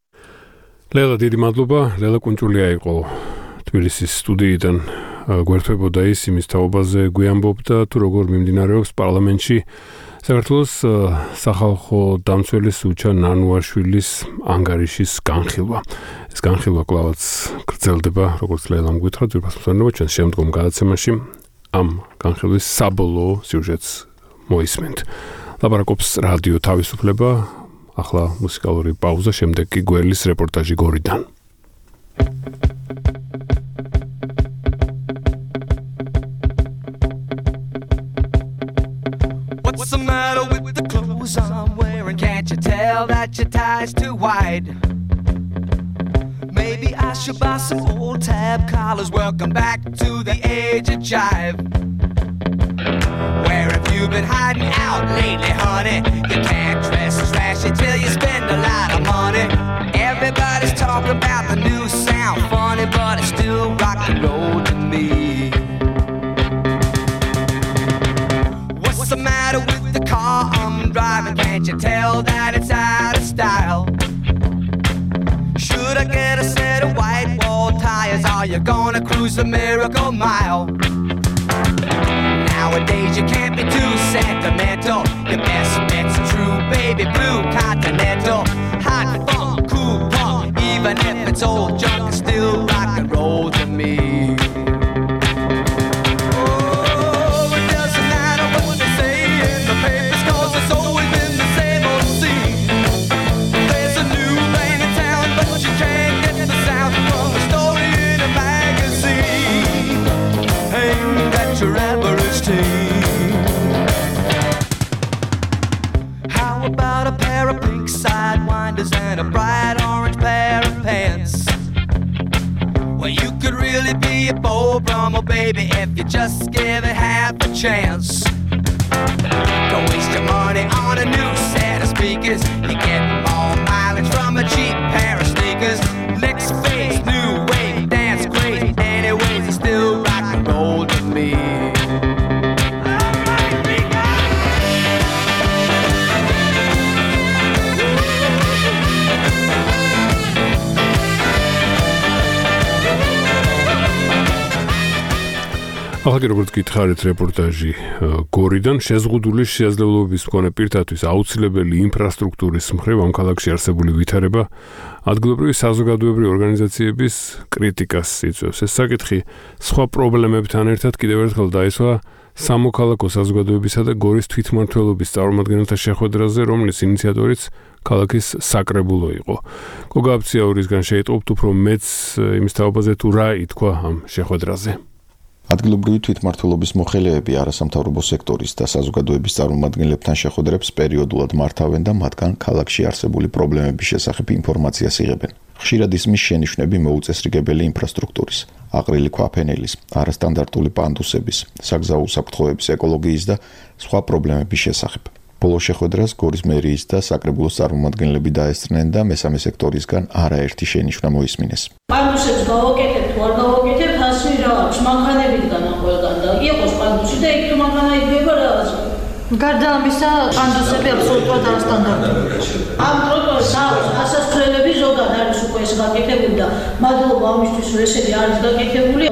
ლელა, დიდი მადლობა. ლელა კუნჭულია იყო თბილისის სტუდიიდან, გვერდებოდა ის იმის თაობაზე გვიამბობდა თუ როგორ მიმდინარეობს პარლამენტში საქართველოს სახალხო დამცველის უჩან ანუაშვილის ანგარიშის განხილვა. ეს განხილვა კლავაც გრძელდება, როგორც ლელამ გითხრა, ძვირფას მოსვენებო ჩვენ შემდგომ გადაცემაში ამ განხილვის საბოლოო სიუჟეტს მოისმენთ. ლაპარაკობს რადიო თავისუფლება, ახლა მუსიკალური პაუზა, შემდეგ კი გველის რეპორტაჟი გორიდან. What's the matter with the clothes I'm wearing? Can't you tell that your tie's too wide? Maybe I should buy some old tab collars. Welcome back to the age of jive. Where have you been hiding out lately, honey? You can't dress trashy till you spend a lot of money. Everybody's talking about the new sound, funny, but it's still rock and roll to me. What's the matter with the car I'm driving? Can't you tell that it's out of style? Should I get a set of white wall tires? Are you gonna cruise the Miracle Mile? Nowadays you can't be too sentimental. Your best bet's a true baby blue Continental. Hot funk, cool punk, even if it's old junk, it's still rock and roll to me. Your average teen. How about a pair of pink sidewinders and a bright orange pair of pants? Well, you could really be a Beau Brummel, baby, if you just give it half a chance. Don't waste your money on a new set of speakers. You get more mileage from a cheap pair of sneakers. Next phase, new wave, dance crazy. Anyways, it's still rock and roll to me. ახლა როგორც გითხარით რეპორტაჟი გორიდან შეზღუდული შესაძლებლობის მქონე პირთათვის აუცილებელი ინფრასტრუქტურის მხრივ ამ ქალაქში არსებული ვითარება ადგილობრივი საზოგადოებრივი ორგანიზაციების კრიტიკას იწვევს. ეს საკითხი სხვა პრობლემებთან ერთად კიდევ ერთხელ დაისვა სამოქალაქო საზოგადოებისა და გორის თვითმმართველობის წარმომადგენელთა შეხვედრაზე, რომლის ინიციატორიც ქალაქის საკრებულო იყო. გოგა აბციაურისგან შეიტყობთ უფრო მეც იმის თაობაზე თუ რა ითქვა ამ შეხვედრაზე. ადგილობრივი თვითმმართველობის მოხელეები არასამთავრობო სექტორის და საზოგადოების წარმომადგენლებთან შეხვედრებს პერიოდულად მართავენ და მათგან ქალაქში არსებული პრობლემების შესახებ ინფორმაციას იღებენ. ხშირად ისმის შენიშვნები მოუწესრიგებელი ინფრასტრუქტურის, აყრილი ქვაფენელის, არასტანდარტული პანდუსების, საგზაო უსაფრთხოების ეკოლოგიის და სხვა პრობლემების შესახებ. ბოლო შეხვედრას გორის მერიის და საკრებულოს წარმომადგენლები დაესწრნენ და მესამე სექტორისგან არაერთი შენიშვნა მოისმინეს. პანდუსებს გავაკეთებთ, თუ არ გავაკეთებთ, ასე რა აქვს, მანქანებიდან ყველგან და იყოს პანდუსი და იქ თუ მანქანა იგება რაღაც. გარდა ამისა, პანდუსები აბსოლუტურად არასტანდარტულია. ამ ტროტუარის ასასვლელები ზოგად არის უკვე ეს გაკეთებული და მადლობა ამისთვის, რომ ესეთი არის გაკეთებული.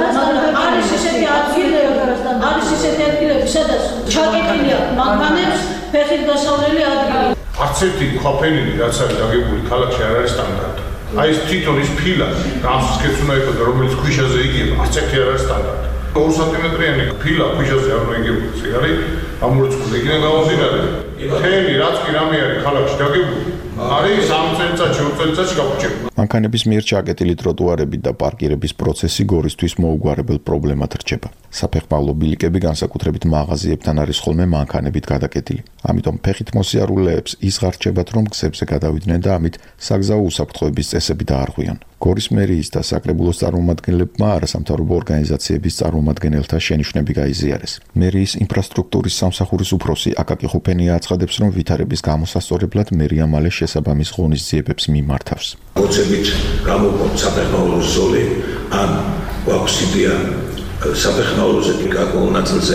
არის ისეთი ადგილები, არის ისეთი ადგილები, სადაც ჩაკეტილია მანქანებს ფეხით გასავლელი ადგილი. არც ერთი ქვაფენილი, რაც არის დაგებული ქალაქში არ არის სტანდარტი. აი ეს თვითონ ის ფილა, რამსკეც უნდა იყოს, რომელიც ქვიშაზე იგება, არც ერთი არ არის სტანდარტი. ორ სანტიმეტრიანი ფილა ქვიშაზე არ უნდა იგებოდეს, ეგ არის ამორიცხული, იქნება გამომდინარე. მთელი რაც კი რამე არის ქალაქში დაგებული, არის სამ წელიწადში, ორ წელიწადში გაგუჭებული. მანქანების მიერ ჩაკეტილი ტროტუარები და პარკირების პროცესი გორისთვის მოუგვარებელ პრობლემად რჩება. საფეხმავლო ბილიკები განსაკუთრებით მაღაზიებთან არის ხოლმე მანქანებით გადაკეტილი. ამიტომ ფეხით მოსიარულეებს ის ღარჩებათ, რომ გზებზე გადავიდნენ და ამით საგზაო უსაფრთხოების წესები დაარღვიან. გორის მერიის და საკრებულოს წარმომადგენლებმა არასამთავრობო ორგანიზაციების წარმომადგენელთა შენიშვნები გაიზიარეს. მერიის ინფრასტრუქტურის სამსახურის უფროსი აკაკი ხუფენია აცხადებს, რომ ვითარების გამოსასწორებლად მერია მალე შესაბამის ღონისძიებებს მიმართავს. მოცებით გამოგვაქვს საფეხმავლო ზოლი, ან გვაქვს იდეა საფეხმავლოზე გაკეთებულ ნაწილზე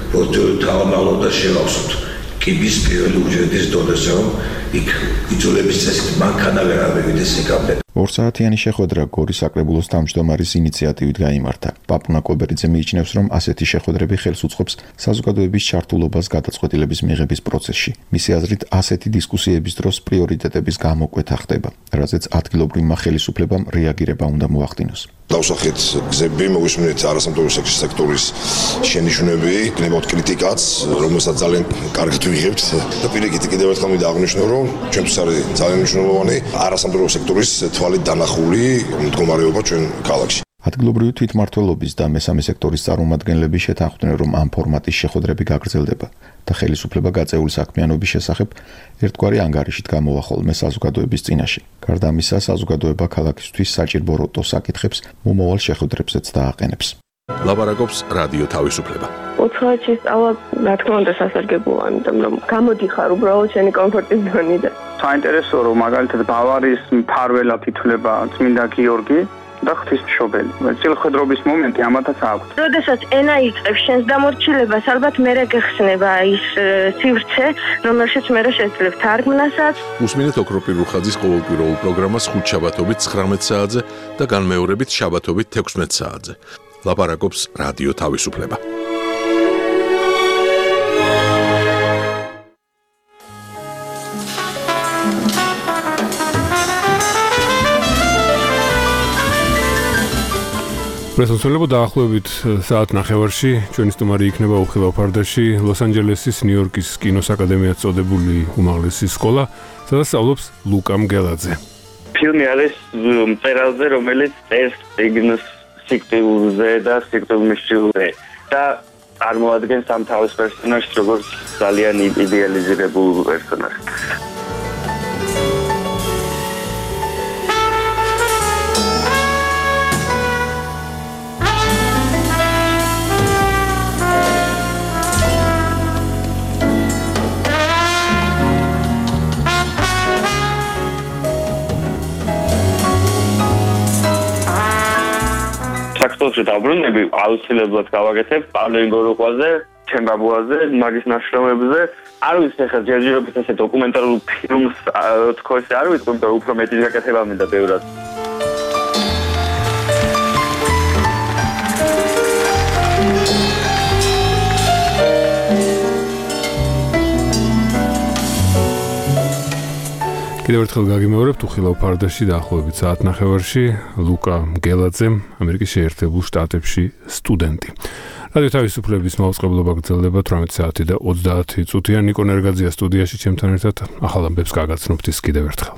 თავმალო და შევავსოთ კიბის პირველი უჯრედის დონეზე, რომ იქ იძულების წესით მანქანა ვერ ავევიდეს იქამდე. ორსაათიანი შეხვედრა გორის საკრებულოს თავმჯდომარის ინიციატივით გაიმართა. პაპუნა კობერიძე მიიჩნევს, რომ ასეთი შეხვედრები ხელს უწყობს საზოგადოების ჩართულობას გადაწყვეტილების მიღების პროცესში. მისი აზრით, ასეთი დისკუსიების დროს პრიორიტეტების გამოკვეთა ხდება, რაზეც ადგილობრივმა ხელისუფლებამ რეაგირება უნდა მოახდინოს. დავსახეთ გზები, მოვისმინეთ არასამთავრობო სექტორის შენიშვნები, გნებავთ კრიტიკაც, რომელსაც ძალიან კარგად ვიღებთ და პირიქით კიდევ ერთხელ მინდა აღნიშნო, რომ ჩვენთვის არის ძალიან მნიშვნელოვანი არასამთავრობო სექტორის თვალით დანახული მდგომარეობა ჩვენ ქალაქში. ადგილობრივი თვითმმართველობის და მესამე სექტორის წარმომადგენლები შეთანხმდნენ, რომ ამ ფორმატის შეხვედრები გაგრძელდება და ხელისუფლება გაწეული საქმიანობის შესახებ ერთგვარი ანგარიშით გამოვა ხოლმე საზოგადოების წინაშე. გარდა ამისა, საზოგადოება ქალაქისთვის საჭირო როტო საკითხებს მომავალ შეხვედრებზეც დააყენებს. ლაპარაკობს რადიო თავისუფლება. უცხოეთში სწავლა, რა თქმა უნდა, სასარგებლოა, იმიტომ რომ გამოდიხარ უბრალოდ შენი კომფორტის ზონიდან. საინტერესოა, რომ მაგალითად ბავარიის მფარველად ითვლება წმინდა გიორგი და ღვთისმშობელი. წილხვედრობის მომენტი ამათაც აქვს. როდესაც ენა იწყებს შენს დამორჩილებას, ალბათ მერე გეხსნება ის სივრცე, რომელშიც მერე შეძლებ თარგმნასაც. უსმინეთ ოქროპირ რუხაძის ყოველკვირეულ პროგრამას ხუთ შაბათობით ცხრამეტ საათზე და განმეორებით შაბათობით თექვსმეტ საათზე. ლაპარაკობს რადიო თავისუფლება. პრესონსოლებო დაახლოებით საათ ნახევარში ჩვენი სტუმარი იქნება უხილავ ფარდაში ლოს-ანჯელესის ნიუ-იორკის კინოს აკადემიად წოდებული უმაღლესი სკოლა, სადაც სწავლობს ლუკა მგელაძე. ფილმი არის მწერალზე, რომელიც წერს წიგნს სიკვდილზე და სიკვდილმისჯილზე და წარმოადგენს ამ თავის პერსონაჟს როგორც ძალიან იდეალიზირებულ პერსონაჟს. საქართველოში დაბრუნები აუცილებლად გავაკეთებ პავლე ინგოროყვაზე, ჩემბაბუაზე, მაგის ნაშრომებზე. არ ვიცი ახლა ჯერჯერობით ესე დოკუმენტარულ ფილმს თქო ესე არ ვიცი, მაგრამ უფრო მეტი გაკეთება მინდა ბევრად. კიდევ ერთხელ გაგიმეორებთ უხილავ ფარდაში დაახლოებით საათნახევარში ლუკა გელაძე, ამერიკის შეერთებულ შტატებში სტუდენტი. რადიო თავისუფლების მაუწყებლობა გრძელდება თვრამეტი საათი და ოცდაათი წუთია. ნიკო ნერგაძია სტუდიაში ჩემთან ერთად ახალ ამბებს გაგაცნობთ ის კიდევ ერთხელ.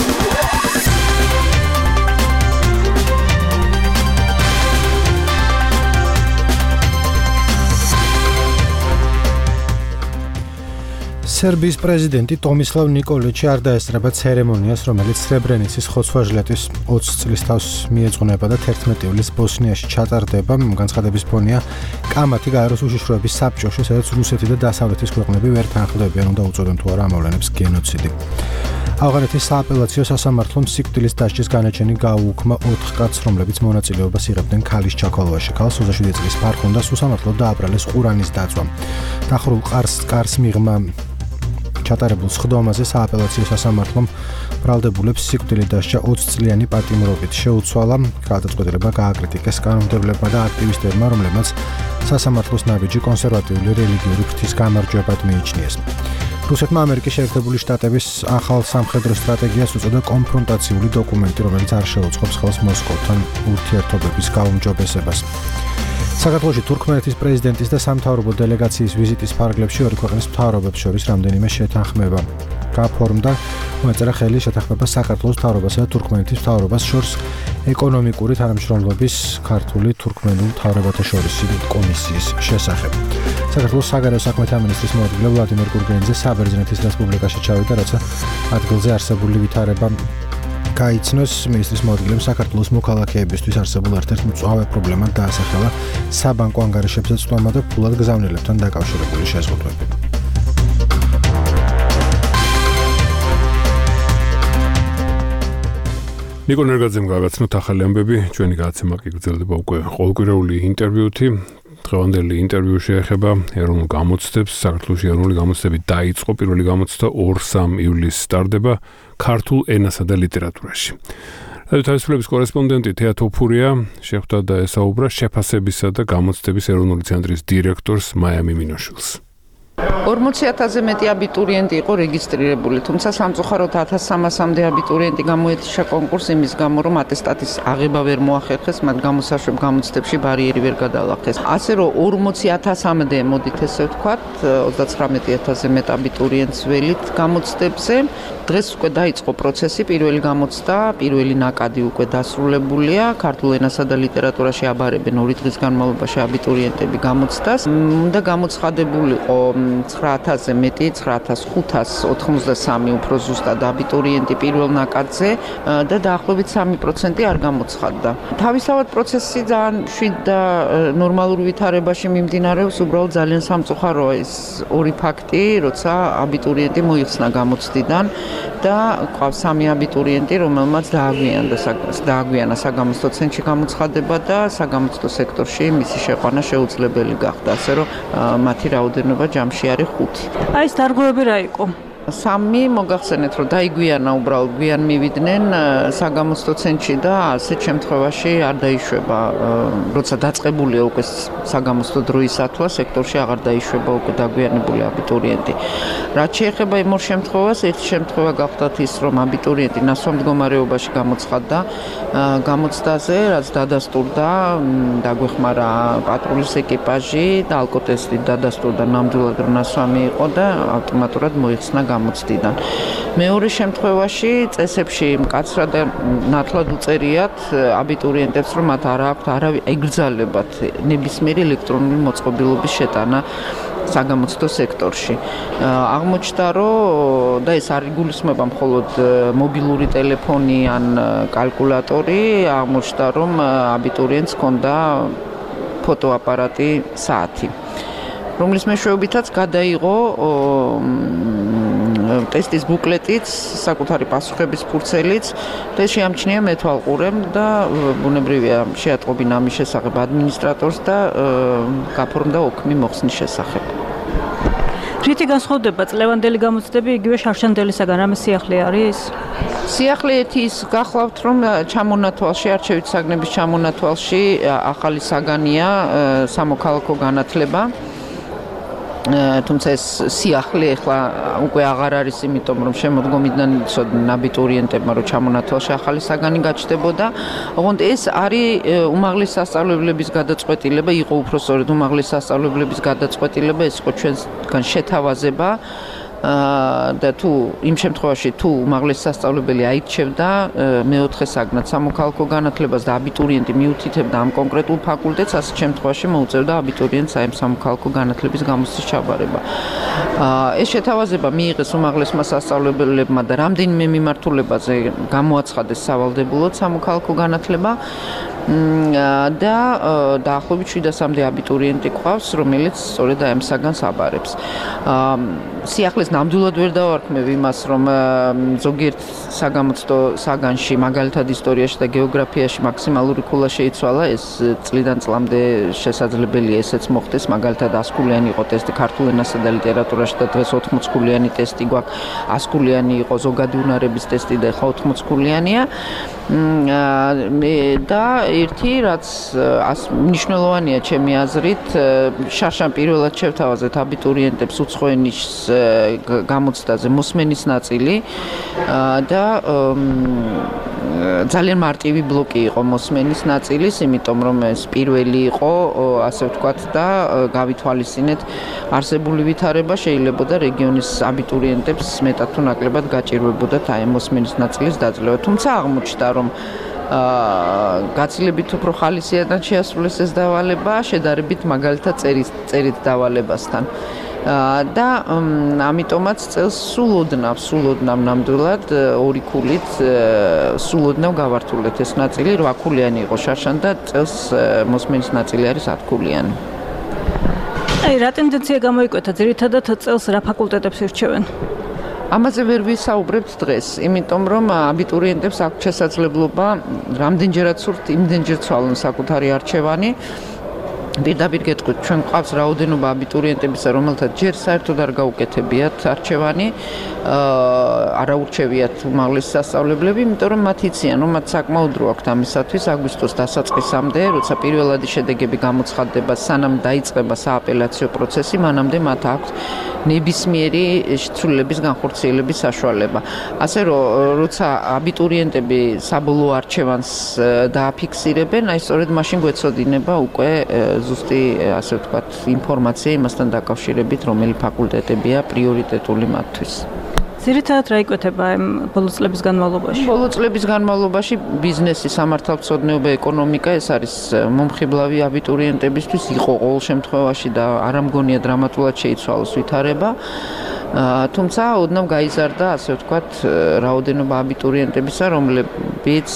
სერბიის პრეზიდენტი ტომისლავ ნიკოლიჩი არ დაესწრება ცერემონიას, რომელიც სრებრენიცის ხოცვა-ჟლეტის ოცი წლის თავს მიეძღვნება და თერთმეტი ივლისს ბოსნიაში ჩატარდება. განცხადების ფონია კამათი გაეროს უშიშროების საბჭოში, სადაც რუსეთი და დასავლეთის ქვეყნები ვერ თანხმდებიან, უნდა უწოდონ თუ არა ამოვლენებს გენოციდი. ავღანეთის სააპელაციო სასამართლომ სიკვდილის დასჯის განაჩენი გაუუქმა ოთხ კაცს, რომლებიც მონაწილეობას იღებდნენ ქალის ჩაქოლვაში. ქალს ოცდაშვიდი წლის ფარხი უნდა სასამართლო დააბრალეს ყურანის დაწვა. დახურულ ყარს კარს მიღმა ჩატარებულ სხდომაზე სააპელაციო სასამართლომ ბრალდებულებს სიკვდილი დასჯა ოცი წლიანი პატიმრობით შეუცვალა. გადაწყვეტილება გააკრიტიკეს კანონმდებლებმა და აქტივისტებმა, რომლებმაც სასამართლოს ნაბიჯი კონსერვატიული რელიგიური ფრთის გამარჯვებად მიიჩნიეს. რუსეთმა ამერიკის შეერთებული შტატების ახალ სამხედრო სტრატეგიას უწოდა კონფრონტაციული დოკუმენტი, რომელიც არ შეუწყობს ხელს მოსკოვთან ურთიერთობების გაუმჯობესებას. საქართველოში თურქმენეთის პრეზიდენტის და სამთავრობო დელეგაციის ვიზიტის ფარგლებში ორი ქვეყნის მთავრობებს შორის რამდენიმე შეთანხმება გაფორმდა. მოეწერა ხელი შეთანხმება საქართველოს მთავრობასა და თურქმენეთის მთავრობას შორის ეკონომიკური თანამშრომლობის ქართული თურქმენულ მთავრობათა შორის კომისიის შესახებ. საქართველოს საგარეო საქმეთა მინისტრის მოადგილე ვლადიმერ გურგენიძე საბერძნეთის რესპუბლიკაში ჩავიდა, რაცა ადგილზე არსებული ვითარება გაიცნოს. მინისტრის მოადგილემ საქართველოს მოქალაქეებისთვის არსებულ ერთ-ერთ მწვავე პრობლემად დაასახელა საბანკო ანგარიშებზე წვდომა და ფულად გზავნილებთან დაკავშირებული შეზღუდვები. ნიკო ნერგაძემ გაგაცნოთ ახალი ამბები. ჩვენი გადაცემა კი გრძელდება უკვე ყოველკვირეული ინტერვიუთი. დღევანდელი ინტერვიუ შეეხება ეროვნულ გამოცდებს. საქართველოში ეროვნული გამოცდები დაიწყო. პირველი გამოცდა ორ-სამ ივლისს სტარდება ქართულ ენასა და ლიტერატურაში. რადიო თავისუფლების კორესპონდენტი თეა თოფურია შეხვდა და ესაუბრა შეფასებისა და გამოცდების ეროვნული ცენტრის დირექტორს მაია მიმინოშვილს. ორმოცი ათასზე მეტი აბიტურიენტი იყო რეგისტრირებული, თუმცა სამწუხაროდ ათას სამასამდე აბიტურიენტი გამოეთიშა კონკურსს იმის გამო, რომ ატესტატის აღება ვერ მოახერხეს, მათ გამოსაშვებ გამოცდებში ბარიერი ვერ გადაალახეს. ასე რომ ორმოცი ათასამდე მოდით ესე ვთქვათ, ოცდაცხრამეტი ათასზე მეტ აბიტურიენტს ველით გამოცდებზე. დღეს უკვე დაიწყო პროცესი, პირველი გამოცდა, პირველი ნაკადი უკვე დასრულებულია. ქართულ ენასა და ლიტერატურაში აბარებენ ორი დღის განმავლობაში აბიტურიენტები გამოცდას. უნდა გამოცხადებულიყო ცხრა ათასზე მეტი, ცხრა ათას ხუთას ოთხმოცდასამი უფრო ზუსტად აბიტურიენტი პირველ ნაკადზე და დაახლოებით სამი პროცენტი არ გამოცხადდა. თავისთავად პროცესი ძალიან შვიდ და ნორმალურ ვითარებაში მიმდინარეობს, უბრალოდ ძალიან სამწუხაროა ეს ორი ფაქტი, როცა აბიტურიენტი მოიხსნა გამოცდიდან და ყავს სამი აბიტურიენტი, რომელმაც დააგვიანდა დააგვიანა საგამოცდო ცენტრში გამოცხადება და საგამოცდო სექტორში მისი შეყვანა შეუძლებელი გახდა, ასე რომ მათი რაოდენობა ჯამში არის ხუთი. აი ეს დარღვევები რა იყო? სამი მოგახსენეთ, რომ დაიგვიანა უბრალოდ გვიან მივიდნენ საგამოცდო ცენტრში და ასეთ შემთხვევაში არ დაიშვება, როცა დაწყებულია უკვე საგამოცდო დროისათვლა, სექტორში აღარ დაიშვება უკვე დაგვიანებული აბიტურიენტი. რაც შეეხება იმ ორ შემთხვევას, ერთი შემთხვევა გახდათ ის, რომ აბიტურიენტი ნასვამ მდგომარეობაში გამოცხადდა გამოცდაზე, რაც დადასტურდა, დაგვეხმარა პატრულის ეკიპაჟი და ალკოტესტით დადასტურდა ნამდვილად რომ ნასვამი იყო და ავტომატურად მოიხსნა გამოცდიდან. მეორე შემთხვევაში წესებში მკაცრად და ნათლად უწერიათ აბიტურიენტებს, რომ მათ არ აქვთ არავის ეგრძალებათ ნებისმიერი ელექტრონული მოწყობილობის შეტანა საგამოცდო სექტორში. აღმოჩნდა, რომ და ეს არ იგულისხმება მხოლოდ მობილური ტელეფონი ან კალკულატორი, აღმოჩნდა, რომ აბიტურიენტს ჰქონდა ფოტოაპარატი საათი, რომლის მეშვეობითაც გადაიღო ტესტის ბუკლეტიც, საკუთარი პასუხების ფურცელიც და შეამჩნია მეთვალყურემ და ბუნებრივია შეატყობინა ამის შესახებ ადმინისტრატორს და გაფორმდა ოქმი მოხსნის შესახებ. რითი განსხვავდება წლევანდელი გამოცდები იგივე შარშანდელისაგან, რამე სიახლე არის? სიახლე ერთი ის გახლავთ, რომ ჩამონათვალში, არჩევით საგნების ჩამონათვალში ახალი საგანია სამოქალაქო განათლება. თუმცა ეს სიახლე ახლა უკვე აღარ არის, იმიტომ რომ შემოდგომიდან იცოდნენ აბიტურიენტებმა, რომ ჩამონათვალში ახალი საგანი გაჩნდებოდა. ოღონდ ეს არის უმაღლესი სასწავლებლების გადაწყვეტილება, იყო უფრო სწორედ უმაღლესი სასწავლებლების გადაწყვეტილება, ეს იყო ჩვენგან შეთავაზება. და თუ იმ შემთხვევაში თუ უმაღლესი სასწავლებელი აირჩევდა მეოთხე საგნად სამოქალაქო განათლებას და აბიტურიენტი მიუთითებდა ამ კონკრეტულ ფაკულტეტს, ასეთ შემთხვევაში მოუწევდა აბიტურიენტს აი სამოქალაქო განათლების გამოცდის ჩაბარება. ეს შეთავაზება მიიღეს უმაღლესმა სასწავლებლებმა და რამდენიმე მიმართულებაზე გამოაცხადეს სავალდებულოდ სამოქალაქო განათლება. და დაახლოებით შვიდასამდე აბიტურიენტი ყავს, რომელიც სწორედ ამ საგანს აბარებს. სიახლეს ნამდვილად ვერ დავარქმევ იმას, რომ ზოგიერთ საგამოცდო საგანში, მაგალითად ისტორიაში და გეოგრაფიაში მაქსიმალური ქულა შეიცვალა, ეს წლიდან წლამდე შესაძლებელია ესეც მოხდეს, მაგალითად ასკულიანი იყო ტესტი ქართულ ენასა და ლიტერატურაში და დღეს ოთხმოცქულიანი ტესტი გვაქვს, ასკულიანი იყო ზოგადი უნარების ტესტი და ხა ოთხმოცქულიანია. და ერთი რაც მნიშვნელოვანია ჩემი აზრით, შარშან პირველად შევთავაზეთ აბიტურიენტებს უცხოენის გამოცდაზე მოსმენის ნაწილი და ძალიან მარტივი ბლოკი იყო მოსმენის ნაწილის, იმიტომ რომ ეს პირველი იყო, ასე ვთქვათ, და გავითვალისწინეთ არსებული ვითარება, შეიძლებოდა რეგიონის აბიტურიენტებს მეტად თუ ნაკლებად გაჭირვებოდათ აი მოსმენის ნაწილის დაძლევა. თუმცა აღმოჩნდა, რომ გაცილებით უფრო ხალისიადან შეასრულეს ეს დავალება, შედარებით მაგალითად წერის წერით დავალებასთან. და ამიტომაც წელს სულ ოდნავ, სულ ოდნავ ნამდვილად ორი ქულით სულ ოდნავ გავართულეთ ეს ნაწილი, რვა ქულიანი იყო შარშან და წელს მოსმენის ნაწილი არის ათქულიანი. აი, რა ტენდენცია გამოიკვეთა ძირითადად წელს რა ფაკულტეტებს ირჩევენ? ამაზე ვერ ვისაუბრებთ დღეს, იმიტომ რომ აბიტურიენტებს აქვს შესაძლებლობა რამდენჯერაც სურთ, იმდენჯერ ცვალონ საკუთარი არჩევანი. პირდაპირ გეტყვით, ჩვენ გვყავს რაოდენობა აბიტურიენტებისა, რომელთაც ჯერ საერთოდ არ გაუკეთებიათ არჩევანი, არ აურჩევიათ უმაღლესი სასწავლებლები, იმიტომ რომ მათ იციან, რომ მათ საკმაოდ დრო აქვთ ამისათვის აგვისტოს დასაწყისამდე, როცა პირველადი შედეგები გამოცხადდება, სანამ დაიწყება სააპელაციო პროცესი, მანამდე მათ აქვთ ნებისმიერი ცვლილების განხორციელების საშუალება. ასე რომ, როცა აბიტურიენტები საბოლოო არჩევანს დააფიქსირებენ, აი სწორედ მაშინ გვეცოდინება უკვე ზუსტი, ასე ვთქვათ, ინფორმაცია იმასთან დაკავშირებით, რომელი ფაკულტეტებია პრიორიტეტული მათთვის. ძირითადად რა იკვეთება ამ ბოლო წლების განმავლობაში? ბოლო წლების განმავლობაში ბიზნესი, სამართალმცოდნეობა, ეკონომიკა, ეს არის მომხიბლავი აბიტურიენტებისთვის, იყო ყოველ შემთხვევაში და არ ამგონია დრამატულად შეიცვალოს ვითარება. თუმცა ოდნავ გაიზარდა, ასე ვთქვათ, რაოდენობა აბიტურიენტებისა, რომლებიც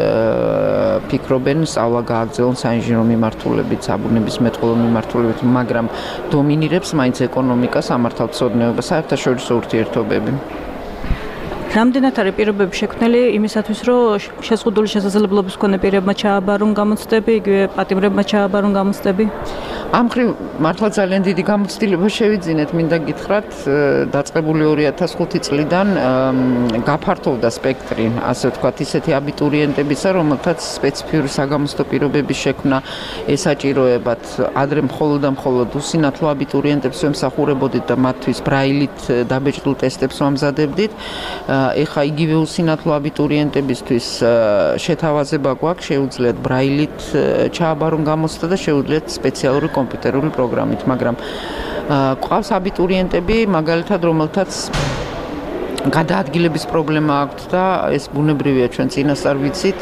ფიქრობენ სწავლა გააგრძელონ საინჟინრო მიმართულებით, საბუნებისმეტყველო მიმართულებით, მაგრამ დომინირებს მაინც ეკონომიკა, სამართალმცოდნეობა, საერთაშორისო ურთიერთობები. რამდენად არის პირობები შექმნილი იმისათვის, რომ შეზღუდული შესაძლებლობის მქონე პირებმა ჩააბარონ გამოცდები, იგივე პატიმრებმა ჩააბარონ გამოცდები? ამ მხრივ მართლა ძალიან დიდი გამოცდილება შევიძინეთ, მინდა გითხრათ, დაწყებული ორი ათას ხუთი წლიდან გაფართოვდა სპექტრი, ასე ვთქვათ, ისეთი აბიტურიენტებისა, რომელთაც სპეციფიური საგამოცდო პირობების შექმნა ესაჭიროებათ. ადრე მხოლოდ და მხოლოდ უსინათლო აბიტურიენტებს ვემსახურებოდით და მათთვის ბრაილით დაბეჭდულ ტესტებს ვამზადებდით. ეხა იგივე უსინათლო აბიტურიენტებისთვის შეთავაზება გვაქვს, შეუძლიათ ბრაილით ჩააბარონ გამოცდა და შეუძლიათ სპეციალური კომპიუტერული პროგრამით, მაგრამ ყავს აბიტურიენტები, მაგალითად, რომელთაც გადაადგილების პრობლემა აქვთ და ეს ბუნებრივია, ჩვენ წინასწარ ვიცით,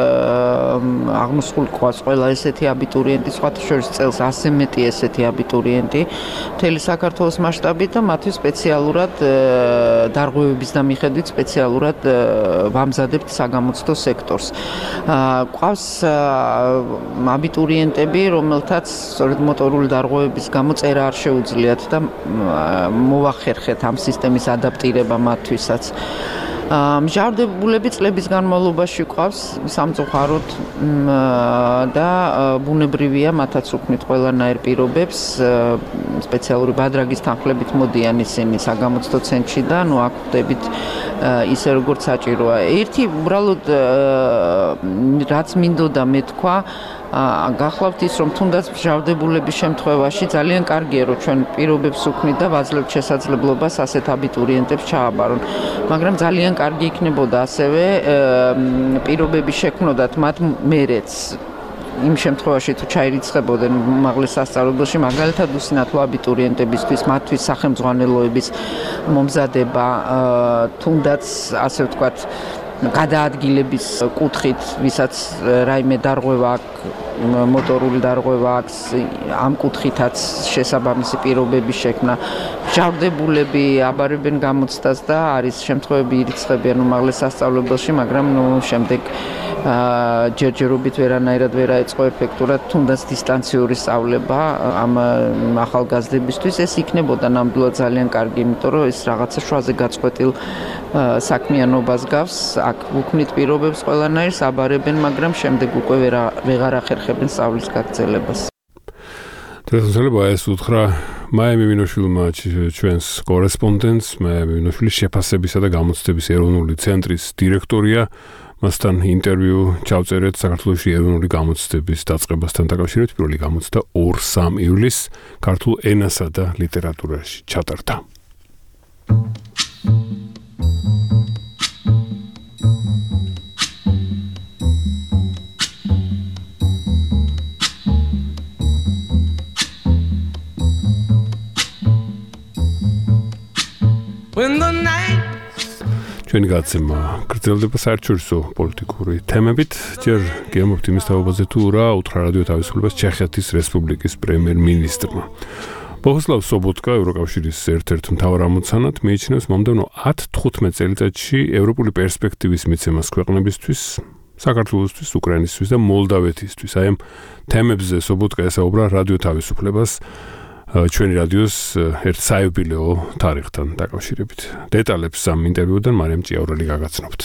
აღმოსხული ყავს ყველა ესეთი აბიტურიენტი, სხვათა შორის წელს ასზე მეტი ესეთი აბიტურიენტი მთელი საქართველოს მასშტაბით და მათთვის სპეციალურად დარღვევების და მიხედვით სპეციალურად ვამზადებთ საგამოცდო სექტორს. ყავს აბიტურიენტები, რომელთაც სწორედ მოტორული დარღვევების გამო წერა არ შეუძლიათ და მოვახერხეთ ამ სისტემის ადაპტირება მათ თვისაც. მჟავრდებულები წლების განმავლობაში ყავს სამწუხაროდ და ბუნებრივია, მათაც უქმნით ყველანაირ პირობებს, სპეციალური ბადრაგის თანხლებით მოდიან ისინი საგამოცდო ცენტრში და ნუ აქ ხვდებით ისე როგორც საჭიროა. ერთი უბრალოდ რაც მინდოდა მე თქვა, გახლავთ ის, რომ თუნდაც მჟავდებულების შემთხვევაში ძალიან კარგია, რომ ჩვენ პირობებს ვუქმნით და ვაძლევთ შესაძლებლობას ასეთ აბიტურიენტებს ჩააბარონ. მაგრამ ძალიან კარგი იქნებოდა ასევე პირობები შექმნოდათ მათ მერეც იმ შემთხვევაში თუ ჩაირიცხებოდნენ უმაღლეს სასწავლებელში, მაგალითად უსინათლო აბიტურიენტებისთვის, მათთვის სახელმძღვანელოების მომზადება, თუნდაც ასე ვთქვათ, გადაადგილების კუთხით, ვისაც რაიმე დარღვევა აქვს, მოტორული დარღვევა აქვს, ამ კუთხითაც შესაბამისი პირობების შექმნა. მჟავდებულები აბარებენ გამოცდას და არის შემთხვევები ირიცხებიან უმაღლეს სასწავლებელში, მაგრამ ნუ შემდეგ ჯერჯერობით ვერანაირად ვერ აეწყო ეფექტურად, თუნდაც დისტანციური სწავლება ამ ახალგაზრდებისთვის ეს იქნებოდა ნამდვილად ძალიან კარგი, იმიტომ რომ ეს რაღაცა შუაზე გაწყვეტილ საქმიანობას გავს, აქ უქმნით პირობებს ყველანაირს აბარებენ, მაგრამ შემდეგ უკვე ვეღარ ახერხებენ სწავლის გაგრძელებას. დღესდღეობით ეს უთხრა მაია მიმინოშვილმა ჩვენს კორესპონდენტს, მაია მიმინოშვილი შეფასებისა და გამოცდების ეროვნული ცენტრის დირექტორია. მასთან ინტერვიუ ჩავწერეთ საქართველოში ეროვნული გამოცდების დაწყებასთან დაკავშირებით. პირველი გამოცდა ორ სამ ივლისს ქართულ ენასა და ლიტერატურაში ჩატარდა. When the night ჩვენი გაცემა გრძელდება საერთაშორისო პოლიტიკური თემებით. ჯერ გემობთ იმის თაობაზე თუ რა უთხრა რადიო თავისუფლებას ჩეხეთის რესპუბლიკის პრემიერ-მინისტრმა. ბოჰუსლავ სობოტკა ევროკავშირის ერთ-ერთ მთავარ ამოცანად მიიჩნევს მომდევნო ათ თხუთმეტ წელიწადში ევროპული პერსპექტივის მიცემას ქვეყნებისთვის, საქართველოსთვის, უკრაინისთვის და მოლდავეთისთვის. აი ამ თემებზე სობოტკა ესაუბრა რადიო თავისუფლებას ჩვენი რადიოს ერთ საიუბილეო თარიღთან დაკავშირებით. დეტალებს ამ ინტერვიუდან მარიამ ჭიაურელი გაგაცნობთ.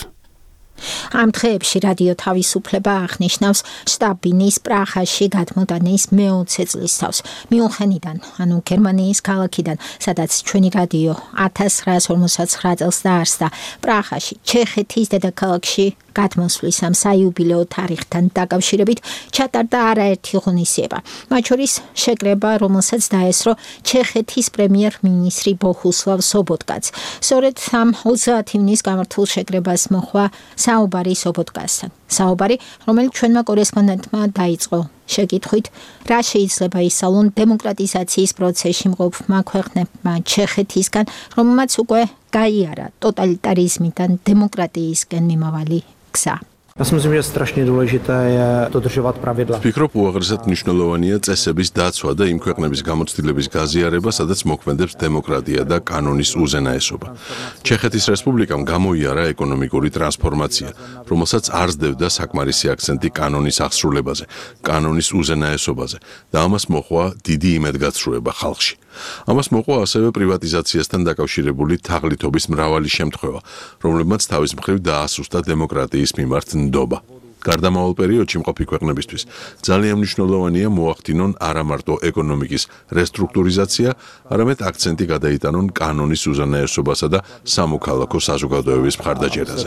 ამ დღეებში რადიო თავისუფლება აღნიშნავს შტაბ-ბინის პრაღაში გადმოტანის მეოცე წლის თავს. მიუნხენიდან, ანუ გერმანიის ქალაქიდან, სადაც ჩვენი რადიო ათას ცხრაას ორმოცდაცხრა წელს დაარსდა, პრაღაში, ჩეხეთის დედაქალაქში გადმოსვლის ამ საიუბილეო თარიღთან დაკავშირებით ჩატარდა არაერთი ღონისძიება. მათ შორის შეკრება, რომელსაც დაესწრო ჩეხეთის პრემიერ-მინისტრი ბოჰუსლავ სობოტკაც. სწორედ ამ ოცდაათი ივნის გამართულ შეკრებას მოჰყვა საუბარი სობოტკასთან. საუბარი, რომელიც ჩვენმა კორესპონდენტმა დაიწყო შეკითხვით, რა შეიძლება ისწავლონ დემოკრატიზაციის პროცესში მყოფმა ქვეყნებმა ჩეხეთისგან, რომელმაც უკვე გაიარა ტოტალიტარიზმიდან დემოკრატიისკენ მიმავალი გზა. Já si myslím, že strašně důležité je dodržovat pravidla. ვფიქრობ, უაღრესად მნიშვნელოვანია წესების დაცვა და იმ ქვეყნების გამოცდილების გაზიარება, სადაც მოქმედებს დემოკრატია და კანონის უზენაესობა. ჩეხეთის რესპუბლიკამ გამოიარა ეკონომიკური ტრანსფორმაცია, რომელსაც არ სდევდა საკმარისი აქცენტი კანონის აღსრულებაზე, კანონის უზენაესობაზე და ამას მოჰყვა დიდი იმედგაცრუება ხალხში. ამას მოჰყვა ასევე პრივატიზაციასთან დაკავშირებული თაღლითობის მრავალი შემთხვევა, რომლებმაც თავის მხრივ დაასუსტა დემოკრატიის მიმართ ნდობა. გარდამავალ პერიოდში მყოფი ქვეყნებისთვის ძალიან მნიშვნელოვანია მოახდინონ არა მარტო ეკონომიკის რესტრუქტურიზაცია, არამედ აქცენტი გადაიტანონ კანონის უზენაესობასა და სამოქალაქო საზოგადოების მხარდაჭერაზე.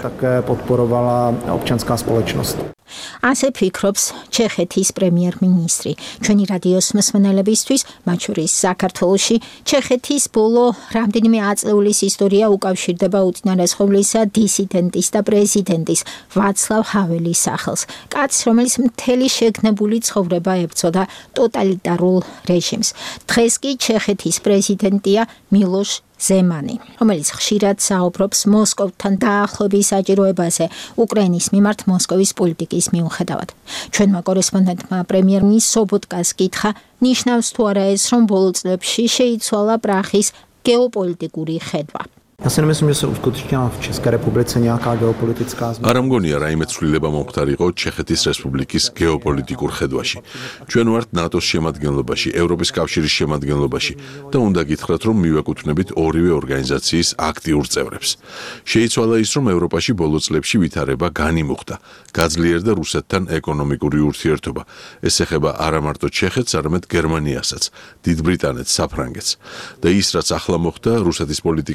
ასე ფიქრობს ჩეხეთის პრემიერ-მინისტრი. ჩვენი რადიოს მსმენელებისთვის, მათ შორის საქართველოში, ჩეხეთის ბოლო რამდენიმე ათწლეულის ისტორია უკავშირდება უწინარესხოვლისა დისიდენტის და პრეზიდენტის ვაცლავ ჰაველის სახელს. კაცს, რომელიც მთელი შეგნებული ცხოვრება ებრძოდა ტოტალიტარულ რეჟიმს. დღეს კი ჩეხეთის პრეზიდენტია მილოშ ზემანი, რომელიც ხშირად საუბრობს მოსკოვთან დაახლოების საჭიროებაზე უკრაინის მიმართ მოსკოვის პოლიტიკის მიუხედავად. ჩვენმა კორესპონდენტმა პრემიერ-მინისტრ სობოტკას კითხა, ნიშნავს თუ არა ეს, რომ ბოლო წლებში შეიცვალა პრაღის გეოპოლიტიკური ხედვა. Já si nemyslím, že se uskutečnila v České republice nějaká geopolitická změna. არ ამგონია რაიმე ცვლილება მომხდარიყო ჩეხეთის რესპუბლიკის გეოპოლიტიკურ ხედვაში. ჩვენ ვართ ნატოს შემადგენლობაში, ევროპის კავშირის შემადგენლობაში და უნდა გითხრათ, რომ მივეკუთვნებით ორივე ორგანიზაციის აქტიურ წევრებს. შეიცვალა ის, რომ ევროპაში ბოლო წლებში ვითარება განიმუხტა, გაძლიერდა რუსეთთან ეკონომიკური ურთიერთობა. ეს ეხება არა მარტო ჩეხეთს, არამედ გერმანიასაც, დიდ ბრიტანეთს, საფრანგეთს. და ის, რაც ახლა მოხდა რუსეთის პოლიტიკაში უკრაინის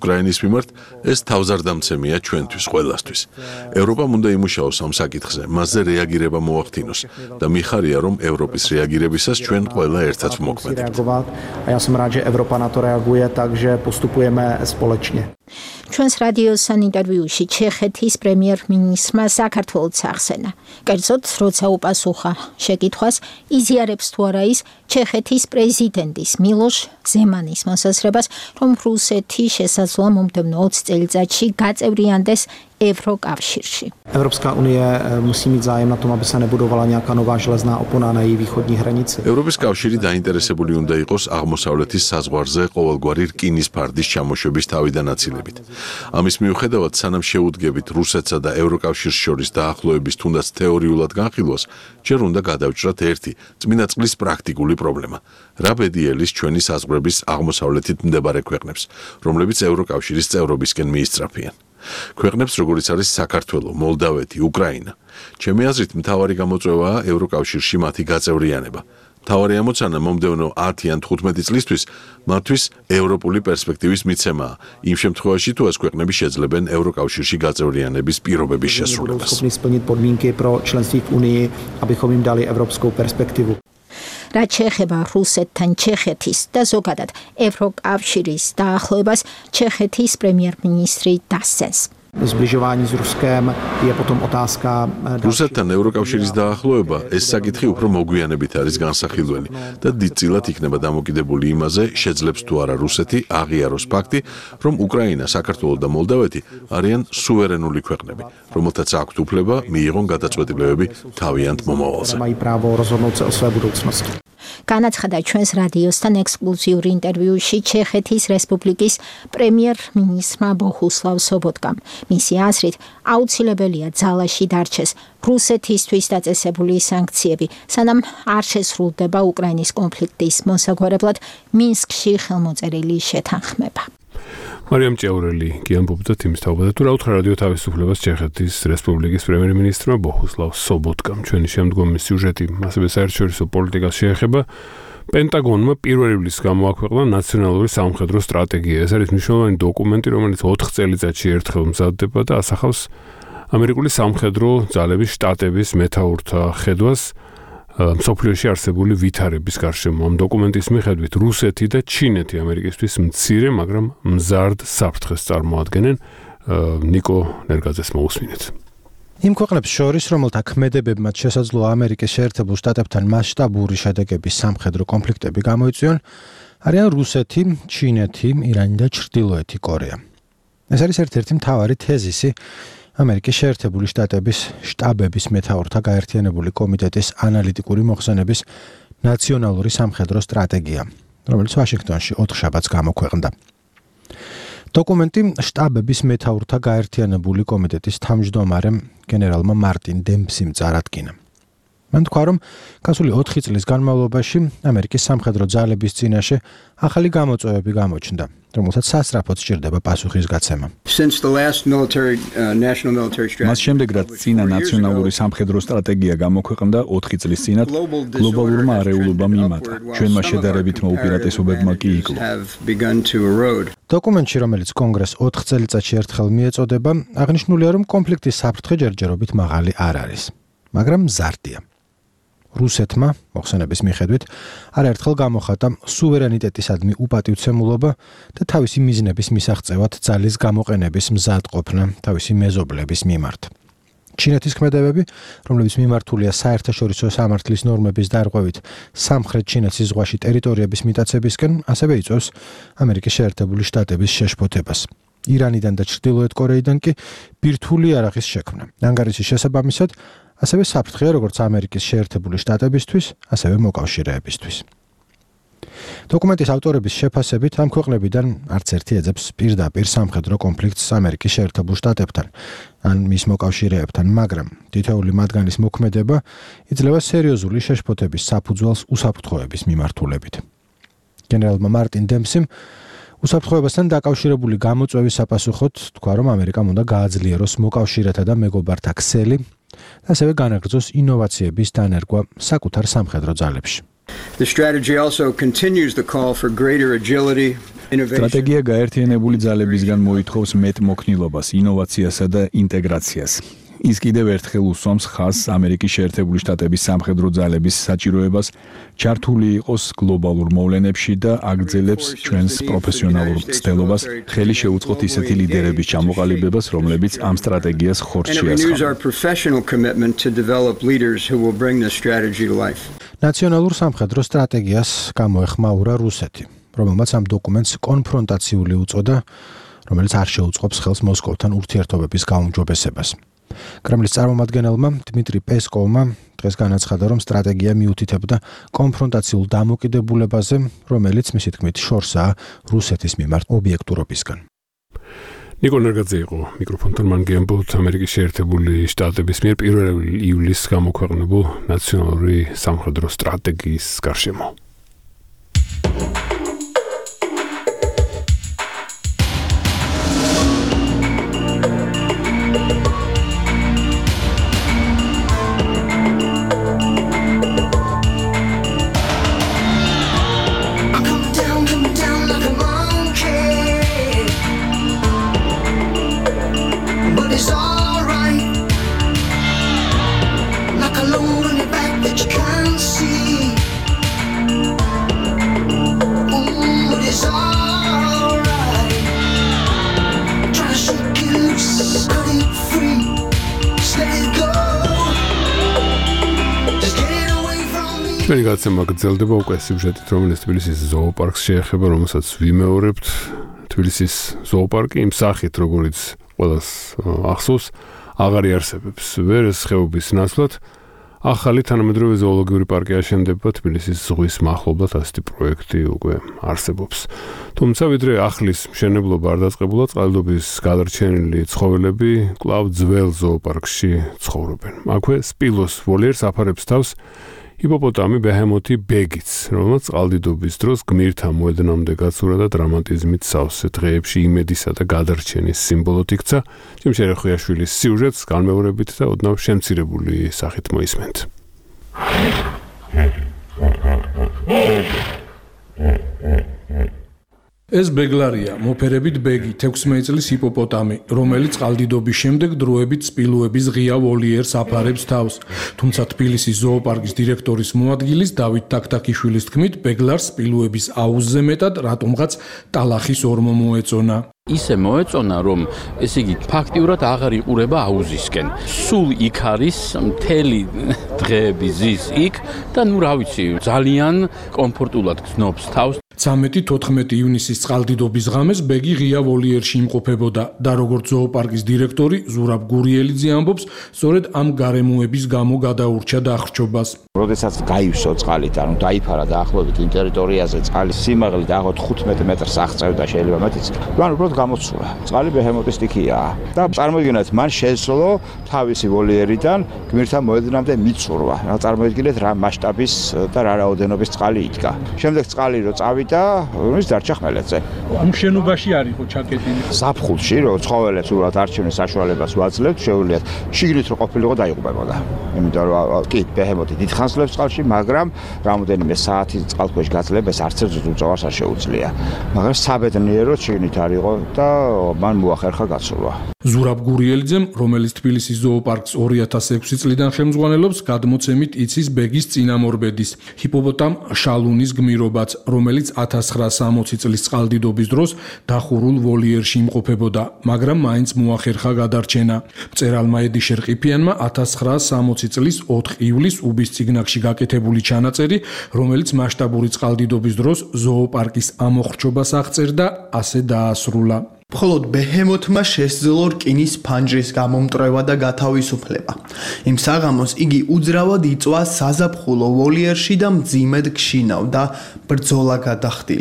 უკრაინის მიმართ, ეს თავზარდამცემია ჩვენთვის ყველასთვის. ევროპამ უნდა იმუშაოს ამ საკითხზე, მასზე რეაგირება მოახდინოს და მიხარია, რომ ევროპის რეაგირებისას ჩვენ ყველა ერთად ვმოქმედებთ. A já jsem rád, že Evropa na to reaguje, takže postupujeme společně. ჩვენს რადიოსთან ინტერვიუში ჩეხეთის პრემიერ-მინისტრმა საქართველოს ახსენა. კერძოდ, როცა უპასუხა შეკითხვას, იზიარებს თუ არა ის ჩეხეთის პრეზიდენტის მილოშ ზემანის მოსაზრებას, რომ რუსეთი შესაძლოა მომდევნო ოცი წელიწადში გაწევრიანდეს Evrokavširši. Evropská unie musí mít zájem na tom, aby se nebudovala nějaká nová železná opona na její východní hranici. Ევროპის კავშირი დაინტერესებული უნდა იყოს აღმოსავლეთის საზღვარზე ყოველგვარი რკინის ფარდის ჩამოშვების თავიდანაცილებით. ამის მიუხედავად, სანამ შეუდგებით რუსეთსა და ევროკავშირს შორის დაახლოების თუნდაც თეორიულად განხილვას, ჯერ უნდა გადავჭრათ ერთი წმინდა წყლის პრაქტიკული პრობლემა. რა ბედიელის ჩვენი საზღვრების აღმოსავლეთით მდებარე ქვეყნებს, რომლებიც ევროკავშირის წევრობისკენ მიისწრაფიან. ქვეყნებს როგორიც არის საქართველო, მოლდავეთი, უკრაინა. ჩემი აზრით, მთავარი გამოწვევაა ევროკავშირში მათი გაწევრიანება. მთავარი ამოცანა მომდევნო ათი ან თხუთმეტი წლისთვის მათთვის ევროპული პერსპექტივის მიცემაა. იმ შემთხვევაში, თუ ეს ქვეყნები შეძლებენ ევროკავშირში გაწევრიანების pirobebis შესრულებას. Schopni splnit podmínky pro členství v Unii, abychom jim dali evropskou perspektivu. რაც შეეხება რუსეთთან ჩეხეთის და ზოგადად ევროკავშირის დაახლოებას, ჩეხეთის პრემიერ-მინისტრი დასცენს. Zbližování s Ruskem je potom otázka. რუსეთთან ევროკავშირის დაახლოება ეს საკითხი უფრო მოგვიანებით არის განსახილველი და დიდწილად იქნება დამოკიდებული იმაზე, შეძლებს თუ არა რუსეთი აღიაროს ფაქტი, რომ უკრაინა, საქართველო და მოლდავეთი არიან სუვერენული ქვეყნები, რომელთაც აქვთ უფლება მიიღონ გადაწყვეტილებები თავიანთ მომავალზე. Mají právo rozhodnout se o své budoucnosti. განაცხადა ჩვენს რადიოსთან ექსკლუზიურ ინტერვიუში ჩეხეთის რესპუბლიკის პრემიერ-მინისტრმა ბოჰუსლავ სობოტკამ. მისი აზრით, აუცილებელია ძალაში დარჩეს რუსეთისთვის დაწესებული სანქციები, სანამ არ შესრულდება უკრაინის კონფლიქტის მოსაგვარებლად მინსკში ხელმოწერილი შეთანხმება. მარიამ ჭეურელი კი ამბობდა თემის თავად თუ რა უთხრა რადიო თავისუფლებას ჩეხეთის რესპუბლიკის პრემიერ-მინისტრმა ბოჰუსლავ სობოტკამ. ჩვენი შემდგომი სიუჟეტი ასევე საერთაშორისო პოლიტიკას შეეხება. პენტაგონმა პირველ ივლისს გამოაქვეყნა ნაციონალური სამხედრო სტრატეგია. ეს არის მნიშვნელოვანი დოკუმენტი, რომელიც ოთხ წელიწადში ერთხელ მზადდება და ასახავს ამერიკული სამხედრო ძალების შტატების მეთაურთა ხედვას მსოფლიოში არსებული ვითარების გარშემო. ამ დოკუმენტის მიხედვით რუსეთი და ჩინეთი ამერიკისთვის მცირე, მაგრამ მზარდ საფრთხეს წარმოადგენენ. ნიკო ნერგაძეს მოусმინეთ. იმ ქვეყნებს შორის, რომელთა ქმედებებმაც შესაძლოა ამერიკის შეერთებულ შტატებთან მასშტაბური შედეგების სამხედრო კონფლიქტები გამოიწვიონ, არიან რუსეთი, ჩინეთი, ირანი და ჩრდილოეთი კორეა. ეს არის ერთ-ერთი მთავარი თეზისი ამერიკის შეერთებული შტატების შტაბების მეთაურთა გაერთიანებული კომიტეტის ანალიტიკური მოხსენების ნაციონალური სამხედრო სტრატეგია, რომელიც ვაშინგტონში ოთხშაბათს გამოქვეყნდა. დოკუმენტი შტაბების მეთაურთა გაერთიანებული კომიტეტის თავმჯდომარემ გენერალმა მარტინ დემპსიმ წარადგინა. მან თქვა, რომ გასული ოთხი წლის განმავლობაში ამერიკის სამხედრო ძალების წინაშე ახალი გამოწვევები გამოჩნდა, რომელსაც სასწრაფოდ სჭირდება პასუხის გაცემა. მას შემდეგ, რაც წინა ნაციონალური სამხედრო სტრატეგია გამოქვეყნდა ოთხი წლის წინათ, გლობალურმა არეულობამ იმატა. ჩვენმა შედარებით მოუპირატესობებმა კი იკლო. დოკუმენტში, რომელიც კონგრესს ოთხ წელიწადში ერთხელ მიეწოდება, აღნიშნულია, რომ კონფლიქტის საფრთხე ჯერჯერობით მაღალი არ არის, მაგრამ მზარდია. რუსეთმა, მოხსენების მიხედვით, არაერთხელ გამოხატა სუვერენიტეტისადმი უპატივცემულობა და თავისი მიზნების მისაღწევად ძალის გამოყენების მზადყოფნა თავისი მეზობლების მიმართ. ჩინეთის ქმედებები, რომლებიც მიმართულია საერთაშორისო სამართლის ნორმების დარღვევით სამხრეთ ჩინეთის ზღვაში ტერიტორიების მიტაცებისკენ, ასევე იწვევს ამერიკის შეერთებული შტატების შეშფოთებას. ირანიდან და ჩრდილოეთ კორეიდან კი ბირთვული იარაღის შექმნა. ანგარიშის შესაბამისად, ასევე საფრთხეა როგორც ამერიკის შეერთებული შტატებისთვის, ასევე მოკავშირეებისთვის. დოკუმენტის ავტორების შეფასებით ამ ქვეყნებიდან არც ერთი ეძებს პირდაპირ სამხედრო კონფლიქტს ამერიკის შეერთებულ შტატებთან ან მის მოკავშირეებთან, მაგრამ თითოეული მათგანის მოქმედება იძლევა სერიოზული შეშფოთების საფუძველს უსაფრთხოების მიმართულებით. გენერალმა მარტინ დემპსიმ უსაფრთხოებასთან დაკავშირებული გამოწვევის საპასუხოდ თქვა, რომ ამერიკამ უნდა გააძლიეროს მოკავშირეთა და მეგობართა ქსელი და ასევე განაგრძოს ინოვაციების დანერგვა საკუთარ სამხედრო ძალებში. The strategy also continues the call for greater agility. სტრატეგია გაერთიანებული ძალებისგან მოითხოვს მეტმოქნილობას, ინოვაციასა და ინტეგრაციას. ის კიდევ ერთხელ უსვამს ხაზს ამერიკის შეერთებული შტატების სამხედრო ძალების საჭიროებას ჩართული იყოს გლობალურ მოვლენებში და აგრძელებს ჩვენს პროფესიონალურ მცდელობას, ხელი შეუწყოთ ისეთი ლიდერების ჩამოყალიბებას, რომლებიც ამ სტრატეგიას ხორცში ასხამენ. ნაციონალურ სამხედრო სტრატეგიას გამოეხმაურა რუსეთი, რომელმაც ამ დოკუმენტს კონფრონტაციული უწოდა, რომელიც არ შეუწყობს ხელს მოსკოვთან ურთიერთობების გაუმჯობესებას. კრემლის წარმომადგენელმა დმიტრი პესკოვმა დღეს განაცხადა, რომ სტრატეგია მიუთითებდა კონფრონტაციულ დამოკიდებულებაზე, რომელიც მისი თქმით შორსაა რუსეთის მიმართ ობიექტურობისგან. ნიკო ნერგაძე იყო მიკროფონთან, მან გიამბობთ ამერიკის შეერთებული შტატების მიერ პირველი ივლისს გამოქვეყნებულ ნაციონალური სამხედრო სტრატეგიის გარშემო. ჩვენი გაცემა გრძელდება უკვე სიუჟეტით, რომელიც თბილისის ზოოპარკს შეეხება, რომელსაც ვიმეორებთ. თბილისის ზოოპარკი იმ სახით, როგორც ყველას ახსოვს, აღარ იარსებებს. ვერ ხეობის ნაცვლად ახალი თანამედროვე ზოოლოგიური პარკი აშენდება თბილისის ზღვის მახლობლად, ასეთი პროექტი უკვე არსებობს. თუმცა ვიდრე ახლის მშენებლობა არ დაწყებულა, წყალდიდობის გადარჩენილი ცხოველები კვლავ ძველ ზოოპარკში ცხოვრობენ. აქვე სპილოს ვოლიერს აფარებს თავს ჰიპოპოტამი ბეჰემოთი ბეგიც, რომელმაც წყალდიდობის დროს გმირთა მოედნამდე გაცურა და დრამატიზმით სავსე დღეებში იმედისა და გადარჩენის სიმბოლოდ იქცა. ჯიმ შერეხვიაშვილის სიუჟეტს განმეორებით და ოდნავ შემცირებული სახით მოისმენთ. ეს ბეგლარია, მოფერებით ბეგი, თექვსმეტ წლის ჰიპოპოტამი, რომელიც წყალდიდობის შემდეგ დროებით სპილოების ღია ვოლიერს აფარებს თავს. თუმცა თბილისის ზოოპარკის დირექტორის მოადგილის დავით თაქთაქიშვილის თქმით, ბეგლარს სპილოების აუზზე მეტად რატომღაც ტალახის ორმო მოეწონა. ისე მოეწონა, რომ ესე იგი ფაქტიურად აღარ იყურება აუზისკენ. სულ იქ არის მთელი დღეები ზის იქ და ნუ რა ვიცი, ძალიან კომფორტულად გრძნობს თავს. ცამეტი თოთხმეტი ივნისის წყალდიდობის ღამეს ბეგი ღია ვოლიერში იმყოფებოდა და როგორც ზოოპარკის დირექტორი ზურაბ გურიელიძე ამბობს, სწორედ ამ გარემოების გამო გადაურჩა დახრჩობას. როდესაც გაივსო წყალით, ანუ დაიფარა დაახლოებით იმ ტერიტორიაზე წყალის სიმაღლე დაახლოებით თხუთმეტ მეტრს აღწევდა, შეიძლება მეტიც. ანუ უბრალოდ გამოცურა. წყალი ბეჰემოტის ტიქია და წარმოიდგინეთ, მან შეძლო თავისი ვოლიერიდან გმირთა მოედნამდე მიცურვა. რა წარმოიდგინეთ, რა მასშტაბის და რა რაოდენობის წყალი იდგა. შემდეგ წყალი რო წავიდა და ის დარჩა ხმელეთზე. ამ შენობაში არისო ჩაკეტილი. საფხულში რო ცხოველებს უბრალოდ არჩევნის საშუალებას ვაძლევთ, შეუძლიათ შიგნით რო ყოფილიყო დაიღუპებოდა. იმიტომ რომ კი ბეჰემოთი დიდხანს ლებს წყალში, მაგრამ რამოდენიმე საათი წყალქვეშ გაძლებას არც ერთ უწევარს არ შეუძლია. მაგრამ საბედნიეროდ შიგნით არისო და მან მოახერხა გაცურვა. ზურაბ გურიელიძემ, რომელიც თბილისის ზოოპარკს ორი ათას ექვსი წლიდან ხელმძღვანელობს, გადმოცემით იცის ბეგის წინამორბედის, ჰიპოპოტამ შალუნის გმირობაც, რომელიც ათას ცხრაასი სამოცი წლის წყალდიდობის დროს დახურულ ვოლიერში იმყოფებოდა, მაგრამ მაინც მოახერხა გადარჩენა. მწერალმა ედიშერ ყიფიანმა ათას ცხრაასი სამოცი წლის ოთხ ივლისს უბის წიგნაკში გაკეთებული ჩანაწერი, რომელიც მასშტაბური წყალდიდობის დროს ზოოპარკის ამოხრჩობას აღწერდა, ასე დაასრულა. მხოლოდ ბეჰემოთმა შესძლო რკინის ფანჯრის გამომტრევა და გათავისუფლება. იმ საღამოს იგი უძრავად იწვა საზაფხულო ვოლიერში და მძიმედ გშინავდა, ბრძოლა გადახდილი.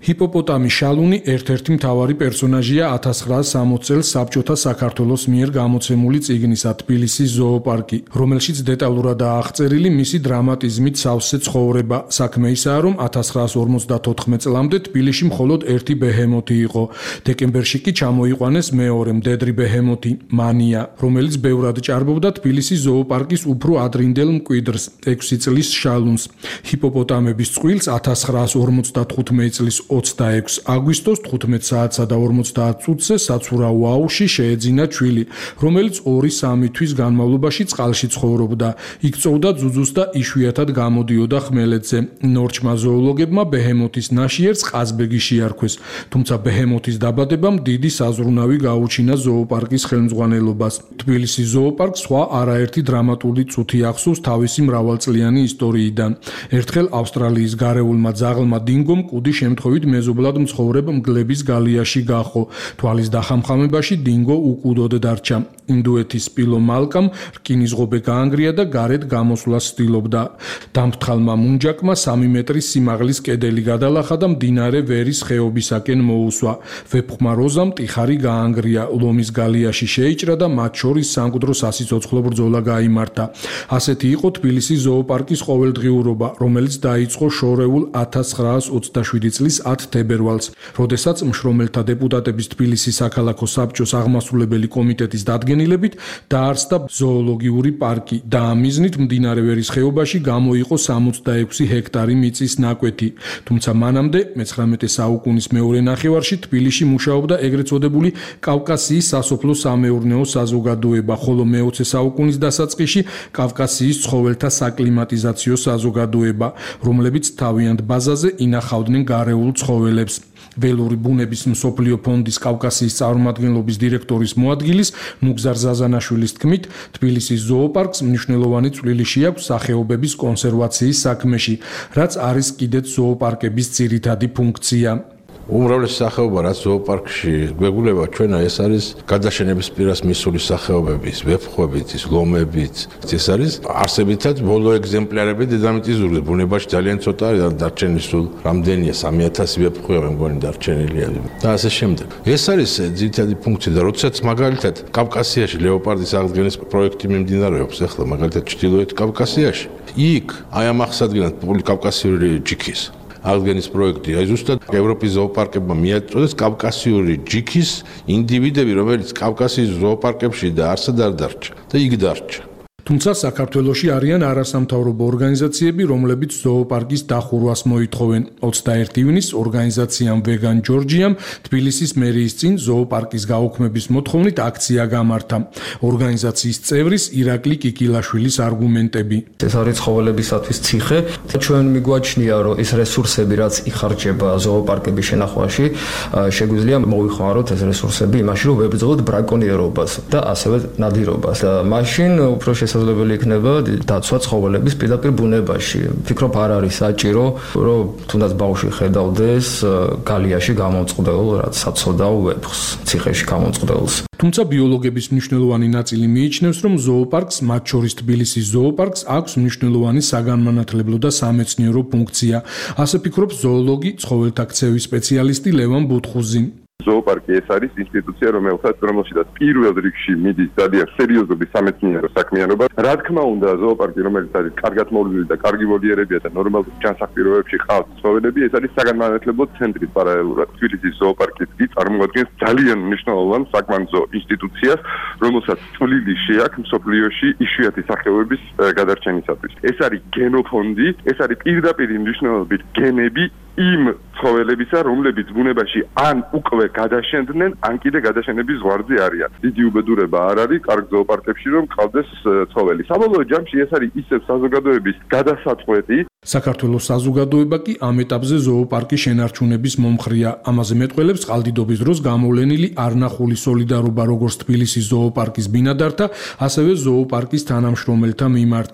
ჰიპოპოტამი შალუნი ერთ-ერთი მთავარი პერსონაჟია ათას ცხრაასი სამოცი წელს საბჭოთა საქართველოს მიერ გამოცემული წიგნისა თბილისის ზოოპარკი, რომელშიც დეტალურადაა აღწერილი მისი დრამატიზმით სავსე ცხოვრება. საქმე ისაა, რომ ათას ცხრაასი ორმოცდათოთხმეტ წლამდე თბილისში მხოლოდ ერთი ბეჰემოთი იყო. დეკემბერში კი ჩამოიყვანეს მეორე მდედრი ბეჰემოთი, მანია, რომელიც ბევრად ჭარბობდა თბილისის ზოოპარკის უფრო ადრინდელ მკვიდრს, ექვსი წლის შალუნს. ჰიპოპოტამების წყვილს ათას ცხრაასი ორმოცდათხუთმეტი წლის ოცდაექვსი აგვისტოს თხუთმეტ საათსა და ორმოცდაათ წუთზე საცურაო აუზში შეეძინა ჩვილი, რომელიც ორი-სამი თვის განმავლობაში წყალში ცხოვრობდა. იქ წოვდა ძუძუს და იშვიათად გამოდიოდა ხმელეთზე. ნორჩმა ზოოლოგებმა ბეჰემოთის ნაშიერს ყაზბეგი შეარქვეს, თუმცა ბეჰემოთის დაბადებამ დიდი საზრუნავი გაუჩინა ზოოპარკის ხელმძღვანელობას. თბილისის ზოოპარკს სხვა არაერთი დრამატული წუთი ახსოვს თავისი მრავალწლიანი ისტორიიდან. ერთხელ ავსტრალიის გარეულმა ძაღლმა დინგომ კუდი შემთხვევით მეზობლად მცხოვრებ მგლების გალიაში გახო. თვალის დახამხამებაში დინგო უკუდოდ დარჩა. ინდუეთის სპილო მალკამ რკინის ღობე გაანგრია და გარეთ გამოსვლას ცდილობდა. დამფრთხალმა მუნჯაკმა სამი მეტრის სიმაღლის კედელი გადალახა და მდინარე ვერის ხეობისაკენ მოუსვა. ვეფხმა როზამ ტიხარი გაანგრია, ლომის გალიაში შეიჭრა და მათ შორის სამკვდრო სასიცოცხლო ბრძოლა გაიმართა. ასეთი იყო თბილისის ზოოპარკის ყოველდღიურობა, რომელიც დაიწყო შორეულ ათას ცხრაასი ოცდაშვიდი წლის ათ თებერვალს, როდესაც მშრომელთა დეპუტატების თბილისის საქალაქო საბჭოს აღმასრულებელი კომიტეტის დადგენილებით დაარსდა ზოოლოგიური პარკი და ამ მიზნით მდინარე ვერის ხეობაში გამოიყო სამოცდაექვსი ჰექტარი მიწის ნაკვეთი. თუმცა მანამდე მეცხრამეტე საუკუნის მეორე ნახევარში თბილისში მუშაობდა ეგრეთ წოდებული კავკასიის სასოფლო-სამეურნეო საზოგადოება, ხოლო მეოცე საუკუნის დასაწყისში კავკასიის ცხოველთა საკლიმატიზაციო საზოგადოება, რომლებიც თავიანთ ბაზაზე ინახავდნენ გარეულ ცხოველებს. ველური ბუნების მსოფლიო ფონდის კავკასიის წარმომადგენლობის დირექტორის მოადგილის ნუგზარ ზაზანაშვილის თქმით, თბილისის ზოოპარკს მნიშვნელოვანი წვლილი შეაქვს სახეობების კონსერვაციის საქმეში, რაც არის კიდეც ზოოპარკების ძირითადი ფუნქცია. უმრავლესი სახეობა რაც ზოოპარკში გვეგულება ჩვენა ეს არის გადაშენების პირას მისული სახეობების, ვეფხვებით, ლომებით. ეს არის არსებითად ბოლო ეგზემპლარები დედამიწის ზურგზე. ბუნებაში ძალიან ცოტა დარჩენილი სულ რამდენია სამი ათასი ვეფხვია მგონი დარჩენილია და ასე შემდეგ. ეს არის ძირითადი ფუნქცია და როდესაც მაგალითად კავკასიაში ლეოპარდის აღდგენის პროექტი მიმდინარეობს, ახლა მაგალითად ჩრდილოეთ კავკასიაში, იქ აი ამ აღსადგენად კავკასიური ჯიქის აღდგენის პროექტი, აი ზუსტად ევროპის ზოოპარკებმა მიაწოდეს კავკასიური ჯიქის ინდივიდები, რომელიც კავკასიის ზოოპარკებში დაარსდა და არ დარჩა და იქ დარჩა. თუმცა საქართველოში არიან არასამთავრობო ორგანიზაციები, რომლებიც ზოოპარკის დახურვას მოითხოვენ. ოცდაერთი ივნისს ორგანიზაციამ ვეგან ჯორჯიამ თბილისის მერიის წინ ზოოპარკის გაუქმების მოთხოვნით აქცია გამართა. ორგანიზაციის წევრის ირაკლი კიკილაშვილის არგუმენტები. ეს არის ცხოველებისათვის ციხე. ჩვენ მიგვაჩნია, რომ ეს რესურსები, რაც იხარჯება ზოოპარკების შენახვაში, შეგვიძლია მოვიხმაროთ ეს რესურსები იმაში, რომ ვებრძოლოთ ბრაკონიერობას და ასევე ნადირობას. და მაშინ უფრო შესაძლებელი იქნება დაცვა ცხოველების პირდაპირ ბუნებაში. ვფიქრობ, არ არის საჭირო, რომ თუნდაც ბავშვი ხედავდეს გალიაში გამომწყდეულ, რაც საცოდავ ვეფხს, ციხეში გამომწყდეულს. თუმცა ბიოლოგების მნიშვნელოვანი ნაწილი მიიჩნევს, რომ ზოოპარკს, მათ შორის თბილისის ზოოპარკს, აქვს მნიშვნელოვანი საგანმანათლებლო და სამეცნიერო ფუნქცია. ასე ფიქრობს ზოოლოგი, ცხოველთა ქცევის სპეციალისტი ლევან ბუთხუზი. ზოოპარკი ეს არის ინსტიტუცია, რომელსაც რომელშიც პირველ რიგში მიდის ძალიან სერიოზული სამეცნიერო საქმიანობა. რა თქმა უნდა, ზოოპარკი, რომელიც არის კარგად მორგული და კარგი ვოლიერებია და ნორმალურ ჯანსაღპიროებებში ყავს ცხოველები, ეს არის საგანმანათლებლო ცენტრი პარალელურად. თბილისის ზოოპარკი წარმოადგენს ძალიან მნიშვნელოვან საკმანძო ინსტიტუციას, რომელსაც წვლილი შეაქვს მსოფლიოში იშვიათი სახეობების გადარჩენისათვის. ეს არის გენოფონდი, ეს არის პირდაპირ მნიშვნელობით გენები იმ ცხოველებისა, რომლებიც ბუნებაში ან უკვე გადაშენდნენ, ან კიდე გადაშენების ზღვარზე არიან. დიდი უბედურება არ არის კარგ ზოოპარკებში, რომ ყავდეს ცხოველი. საბოლოო ჯამში ეს არის ისევ საზოგადოების გადასაწყვეტი. საქართველოს საზოგადოება კი ამ ეტაპზე ზოოპარკის შენარჩუნების მომხრეა. ამაზე მეტყველებს წყალდიდობის დროს გამოვლენილი არნახული სოლიდარობა როგორც თბილისის ზოოპარკის ბინადართა, ასევე ზოოპარკის თანამშრომელთა მიმართ.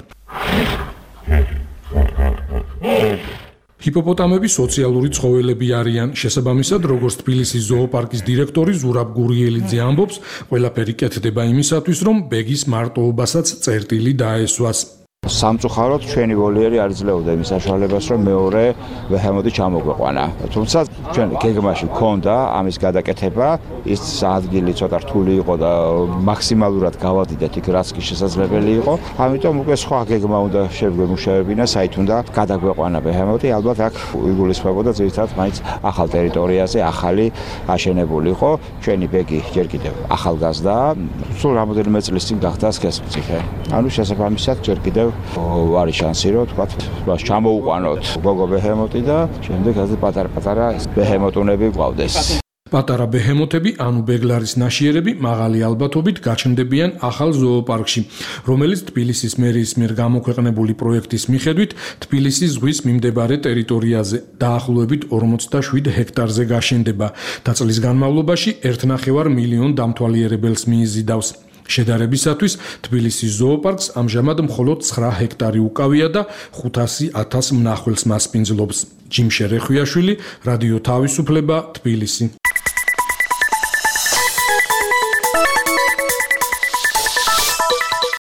ჰიპოპოტამები სოციალური ცხოველები არიან. შესაბამისად, როგორც თბილისის ზოოპარკის დირექტორი ზურაბ გურიელიძე ამბობს, ყველაფერი კეთდება იმისათვის, რომ ბეგის მარტოობასაც წერტილი დაესვას. სამწუხაროდ ჩვენი ვოლიერი არ იძლეოდა იმის საშუალებას, რომ მეორე ბეჰემოთი ჩამოგვეყვანა. თუმცა ჩვენ გეგმაში გქონდა ამის გადაკეთება, ის ადგილი ცოტა რთული იყო და მაქსიმალურად გავადიდეთ იქ რაც კი შესაძლებელი იყო. ამიტომ უკვე სხვა გეგმა უნდა შეგვემუშავებინა, საით უნდა გადაგვეყვანა ბეჰემოთი, ალბათ აქ იგულისხმებოდა ძირითადად მაინც ახალ ტერიტორიაზე, ახალი აშენებული იყო. ჩვენი ბეგი ჯერ კიდევ ახალგაზრდა, სულ რამოდენიმე წლის წინ გახდა სქესმწიფე. ანუ შესაბამისად ჯერ კიდევ არის შანსი, რომ თქვა, მას ჩამოუყვანოთ გოგო ბეჰემოთი და შემდეგ ასე პატარ-პატარა ბეჰემოტუნები გვყავდეს. პატარა ბეჰემოთები, ანუ ბეგლარის ნაშიერები, მაღალი ალბათობით გაჩნდებიან ახალ ზოოპარკში, რომელიც თბილისის მერიის მიერ გამოქვეყნებული პროექტის მიხედვით თბილისის ზღვის მიმდებარე ტერიტორიაზე დაახლოებით ორმოცდაშვიდ ჰექტარზე გაშენდება და წლის განმავლობაში ერთ ნახევარ მილიონ დამთვალიერებელს მიიზიდავს. შედარებისათვის თბილისის ზოოპარკს ამჟამად მხოლოდ ცხრა ჰექტარი უკავია და ხუთასი ათას მნახველს მასპინძლობს. ჯიმშე რეხვიაშვილი, რადიო თავისუფლება, თბილისი.